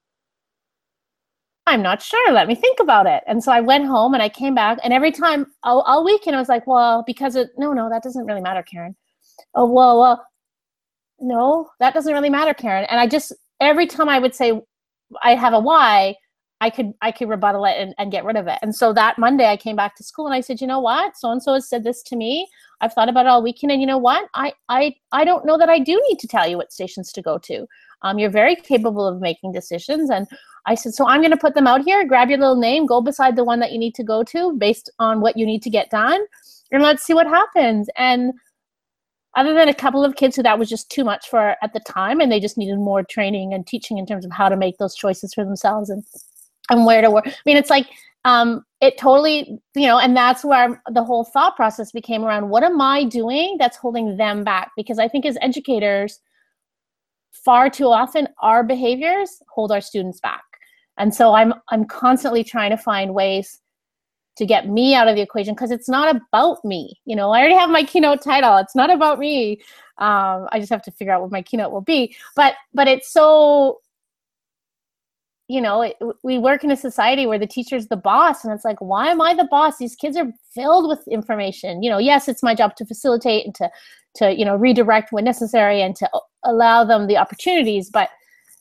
I'm not sure. Let me think about it. And so I went home, and I came back, and every time all weekend, I was like, well, because no, that doesn't really matter, Karen. Oh, well, no, that doesn't really matter, Karen. And every time I would say I have a why, I could rebuttal it and get rid of it. And so that Monday I came back to school, and I said, you know what? So-and-so has said this to me. I've thought about it all weekend, and you know what? I don't know that I do need to tell you what stations to go to. You're very capable of making decisions. And I said, so I'm going to put them out here. Grab your little name, go beside the one that you need to go to based on what you need to get done, and let's see what happens. And other than a couple of kids who that was just too much for at the time, and they just needed more training and teaching in terms of how to make those choices for themselves and where to work. It's like it totally, and that's where the whole thought process became around, what am I doing that's holding them back? Because I think as educators, far too often our behaviors hold our students back. And so I'm constantly trying to find ways to get me out of the equation, because it's not about me. I already have my keynote title. It's not about me. I just have to figure out what my keynote will be. But it's so, we work in a society where the teacher's the boss, and it's like, why am I the boss? These kids are filled with information. Yes, it's my job to facilitate and to redirect when necessary and to allow them the opportunities, but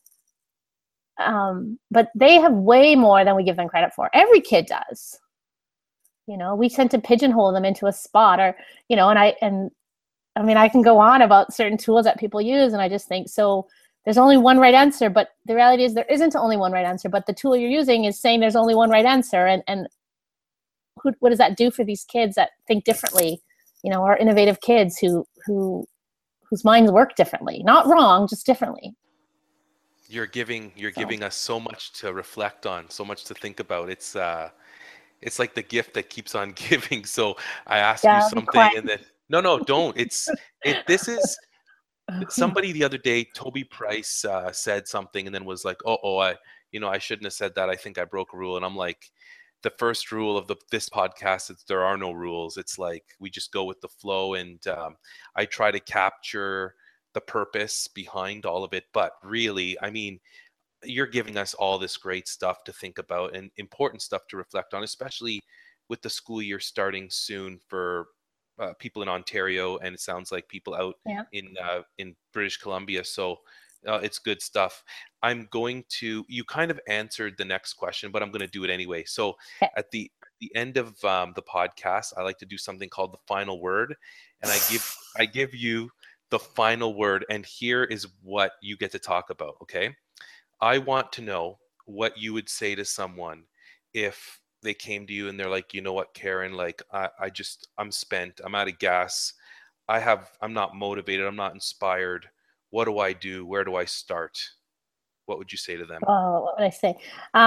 they have way more than we give them credit for. Every kid does. We tend to pigeonhole them into a spot, or I can go on about certain tools that people use, and I just think, so there's only one right answer, but the reality is there isn't only one right answer, but the tool you're using is saying there's only one right answer. And what does that do for these kids that think differently, are innovative kids whose minds work differently, not wrong, just differently. You're giving us so much to reflect on, so much to think about. It's like the gift that keeps on giving. So I asked you something, and then no, don't. This is somebody the other day. Toby Price said something, and then was like, I shouldn't have said that. I think I broke a rule. And I'm like, the first rule of this podcast is there are no rules. It's like we just go with the flow, and I try to capture the purpose behind all of it. But really, you're giving us all this great stuff to think about and important stuff to reflect on, especially with the school year starting soon for people in Ontario, and it sounds like people out in British Columbia. So it's good stuff. You kind of answered the next question, but I'm going to do it anyway. So at the end of the podcast, I like to do something called the final word, and I give you the final word, and here is what you get to talk about. Okay. I want to know what you would say to someone if they came to you and they're like, you know what, Karen, like I'm spent, I'm out of gas, I'm not motivated, I'm not inspired. What do I do? Where do I start? What would you say to them? Oh, what would I say?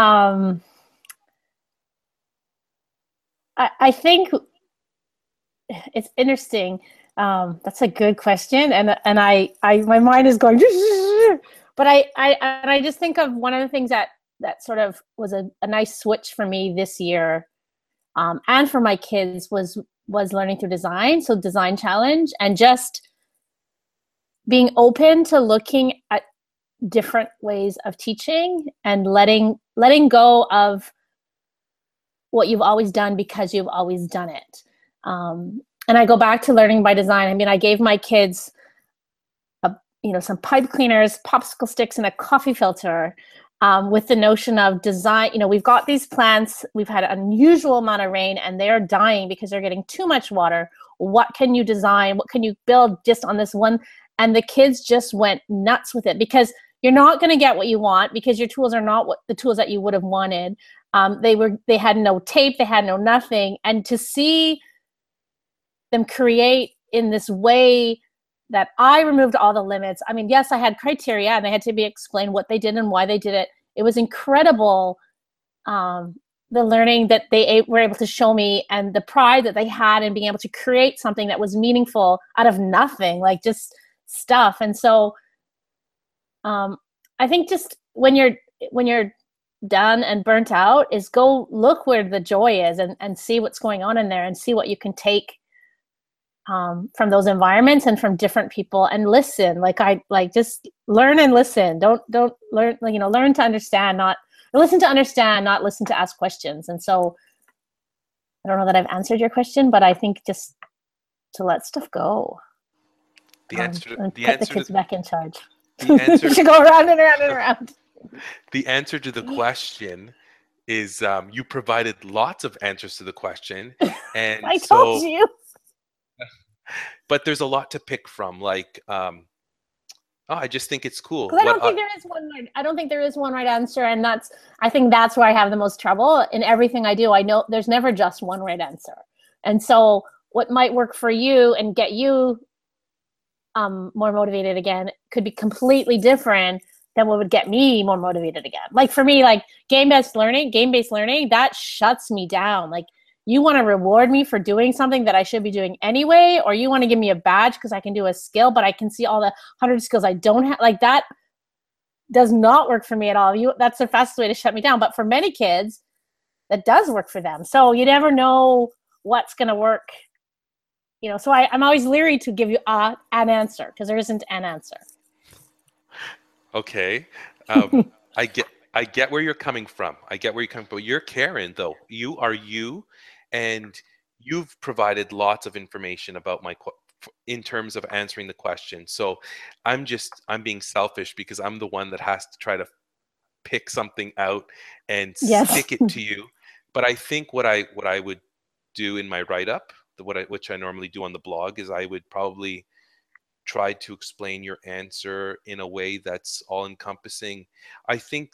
I think it's interesting. That's a good question, and I my mind is going. But I just think of one of the things that sort of was a nice switch for me this year, and for my kids was learning through design. So design challenge, and just being open to looking at different ways of teaching and letting go of what you've always done because you've always done it. And I go back to learning by design. I gave my kids some pipe cleaners, popsicle sticks, and a coffee filter, with the notion of design. We've got these plants, we've had an unusual amount of rain, and they're dying because they're getting too much water. What can you design? What can you build just on this one? And the kids just went nuts with it, because you're not going to get what you want, because your tools are not what the tools that you would have wanted. They had no tape, they had no nothing. And to see them create in this way that I removed all the limits. Yes, I had criteria, and they had to be explained what they did and why they did it. It was incredible, the learning that they were able to show me, and the pride that they had in being able to create something that was meaningful out of nothing, like just stuff. And so I think just when you're done and burnt out, is go look where the joy is, and see what's going on in there, and see what you can take from those environments and from different people, and listen. Just learn and listen. Don't learn, learn to understand, not listen to understand, not listen to ask questions. And so I don't know that I've answered your question, but I think just to let stuff go. The kids back in charge. You should go around and around and around. The answer to the question is, you provided lots of answers to the question, and I told you. But there's a lot to pick from. I just think it's cool. I don't think there is one. I don't think there is one right answer, and I think that's where I have the most trouble in everything I do. I know there's never just one right answer, and so what might work for you and get you more motivated again could be completely different than what would get me more motivated again. Like for me, like game-based learning, that shuts me down. Like, you want to reward me for doing something that I should be doing anyway, or you want to give me a badge because I can do a skill, but I can see all the 100 skills I don't have. Like that does not work for me at all. That's the fastest way to shut me down. But for many kids, that does work for them. So you never know what's going to work. So I'm always leery to give you an answer because there isn't an answer. Okay. I get where you're coming from. You're Karen, though. You are you, and you've provided lots of information about in terms of answering the question. So I'm being selfish because I'm the one that has to try to pick something out and stick it to you. But I think what I would do in my write-up, which I normally do on the blog, is I would probably try to explain your answer in a way that's all encompassing. I think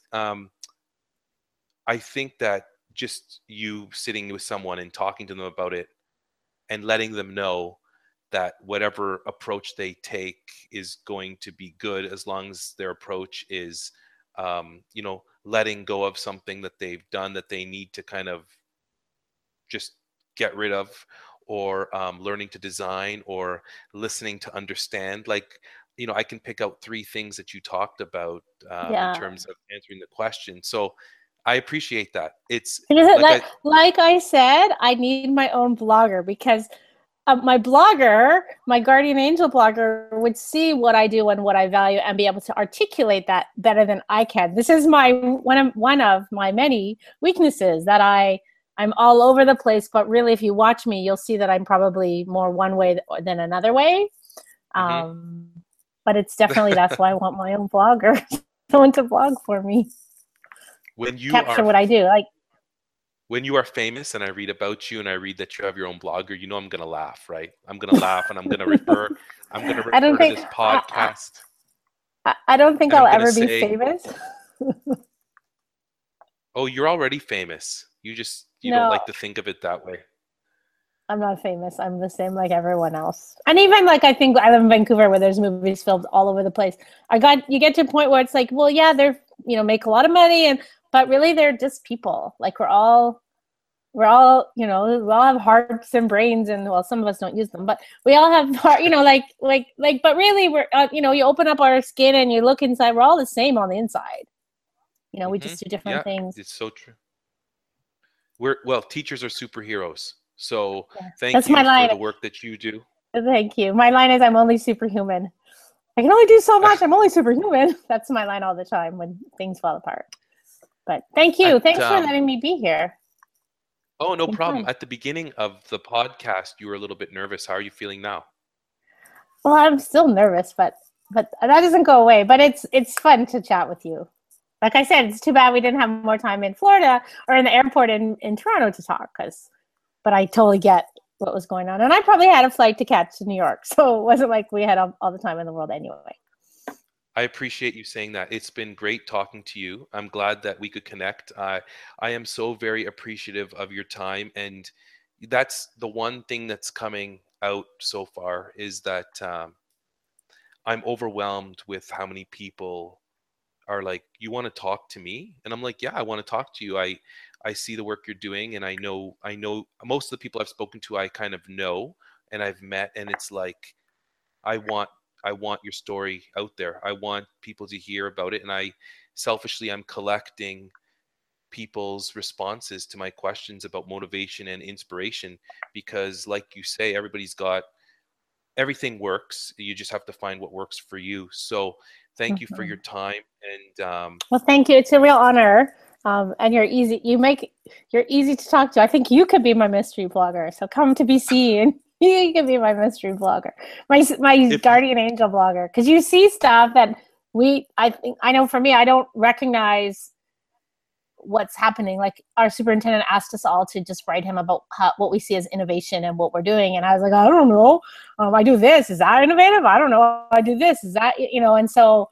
that just you sitting with someone and talking to them about it and letting them know that whatever approach they take is going to be good as long as their approach is, letting go of something that they've done that they need to kind of just get rid of, or learning to design, or listening to understand. Like, I can pick out 3 things that you talked about in terms of answering the question. So I appreciate that. It's because like I said, I need my own blogger because my blogger, my guardian angel blogger, would see what I do and what I value and be able to articulate that better than I can. This is one of my many weaknesses, that I'm all over the place, but really if you watch me, you'll see that I'm probably more one way than another way. But it's definitely, that's why I want my own blogger, someone to blog for me. When you capture what I do. When you are famous and I read about you and I read that you have your own blogger, I'm going to laugh, right? I'm going to laugh and I'm going to refer to this podcast. I don't think I'll ever be famous. Oh, you're already famous. You don't like to think of it that way. I'm not famous. I'm the same like everyone else. And even I think I live in Vancouver where there's movies filmed all over the place. You get to a point where it's like, well, yeah, they're, make a lot of money, but really they're just people. Like we're all, we all have hearts and brains, and well, some of us don't use them, but we all have heart, but really we're, you open up our skin and you look inside, we're all the same on the inside. We just do different things. It's so true. Teachers are superheroes. So thank you for the work that you do. Thank you. My line is, I'm only superhuman. I can only do so much. I'm only superhuman. That's my line all the time when things fall apart. But thank you. Thanks for letting me be here. Oh, no problem. At the beginning of the podcast, you were a little bit nervous. How are you feeling now? Well, I'm still nervous, but that doesn't go away. But it's fun to chat with you. Like I said, it's too bad we didn't have more time in Florida or in the airport in Toronto to talk, but I totally get what was going on. And I probably had a flight to catch to New York, so it wasn't like we had all the time in the world anyway. I appreciate you saying that. It's been great talking to you. I'm glad that we could connect. I am so very appreciative of your time. And that's the one thing that's coming out so far, is that I'm overwhelmed with how many people are like, you want to talk to me? And I'm like, yeah, I want to talk to you. I see the work you're doing, and I know most of the people I've spoken to, I kind of know and I've met, and it's like, I want your story out there. I want people to hear about it. And I'm collecting people's responses to my questions about motivation and inspiration, because like you say, everything works. You just have to find what works for you. So thank you for your time. And well, thank you. It's a real honor. And you're easy. You're easy to talk to. I think you could be my mystery blogger. So come to BC and you can be my mystery blogger, my guardian angel blogger, because you see stuff that I know for me, I don't recognize what's happening. Like our superintendent asked us all to just write him about what we see as innovation and what we're doing, and I was like, I don't know. I do this. Is that innovative? I don't know. I do this. Is that And so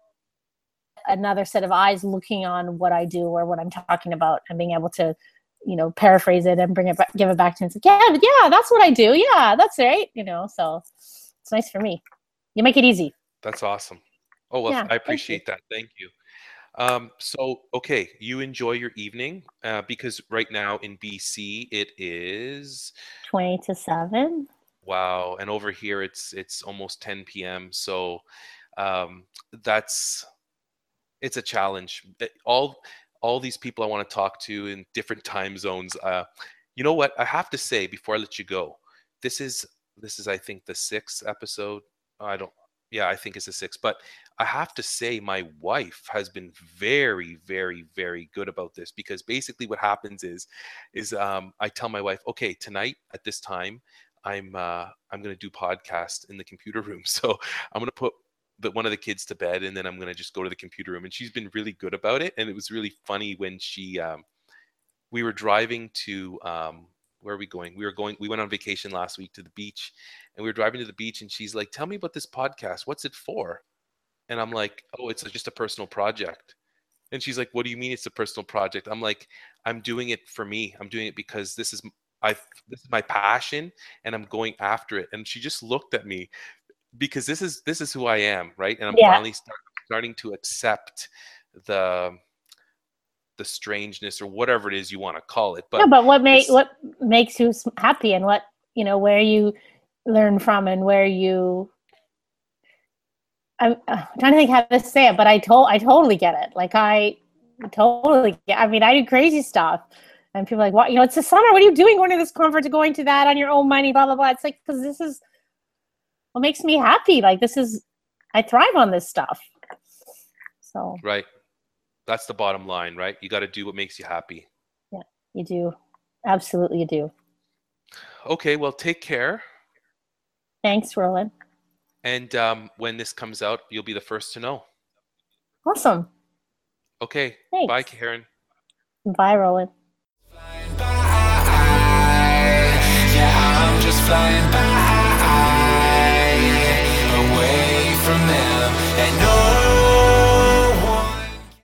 another set of eyes looking on what I do or what I'm talking about, and being able to paraphrase it and give it back to him. It's like, yeah, that's what I do. Yeah, that's right. So it's nice for me. You make it easy. That's awesome. Oh, well, yeah, I appreciate that. Thank you. So, okay, you enjoy your evening, because right now in BC, it is 20 to 7. Wow. And over here, it's almost 10 p.m. So, that's it's a challenge. All these people I want to talk to in different time zones. You know what? I have to say before I let you go, this is I think the 6th episode. I don't. Yeah, I think it's the 6th. But I have to say my wife has been very, very, very good about this, because basically what happens is I tell my wife, okay, tonight at this time, I'm going to do podcast in the computer room. So I'm going to put one of the kids to bed, and then I'm going to just go to the computer room. And she's been really good about it. And it was really funny when we were driving to, where are we going? We went on vacation last week to the beach, and we were driving to the beach, and she's like, tell me about this podcast. What's it for? And I'm like, oh, it's just a personal project. And she's like, what do you mean it's a personal project? I'm like, I'm doing it for me. I'm doing it because this is my passion, and I'm going after it. And she just looked at me, because this is who I am, right? And I'm finally starting to accept the strangeness, or whatever it is you want to call it. But what makes you happy, and what, where you learn from, and where you, I'm trying to think how to say it, but I totally get it. Like, I totally get, I mean, I do crazy stuff, and people are like, what, it's the summer, what are you doing going to this conference, going to that on your own money, blah, blah, blah. It's like, because this is what makes me happy. Like, I thrive on this stuff. So. Right. That's the bottom line, right? You got to do what makes you happy. Yeah, you do. Absolutely, you do. Okay, well, take care. Thanks, Roland. And when this comes out, you'll be the first to know. Awesome. Okay. Thanks. Bye, Karen. Bye, Roland. Yeah, I'm just flying by.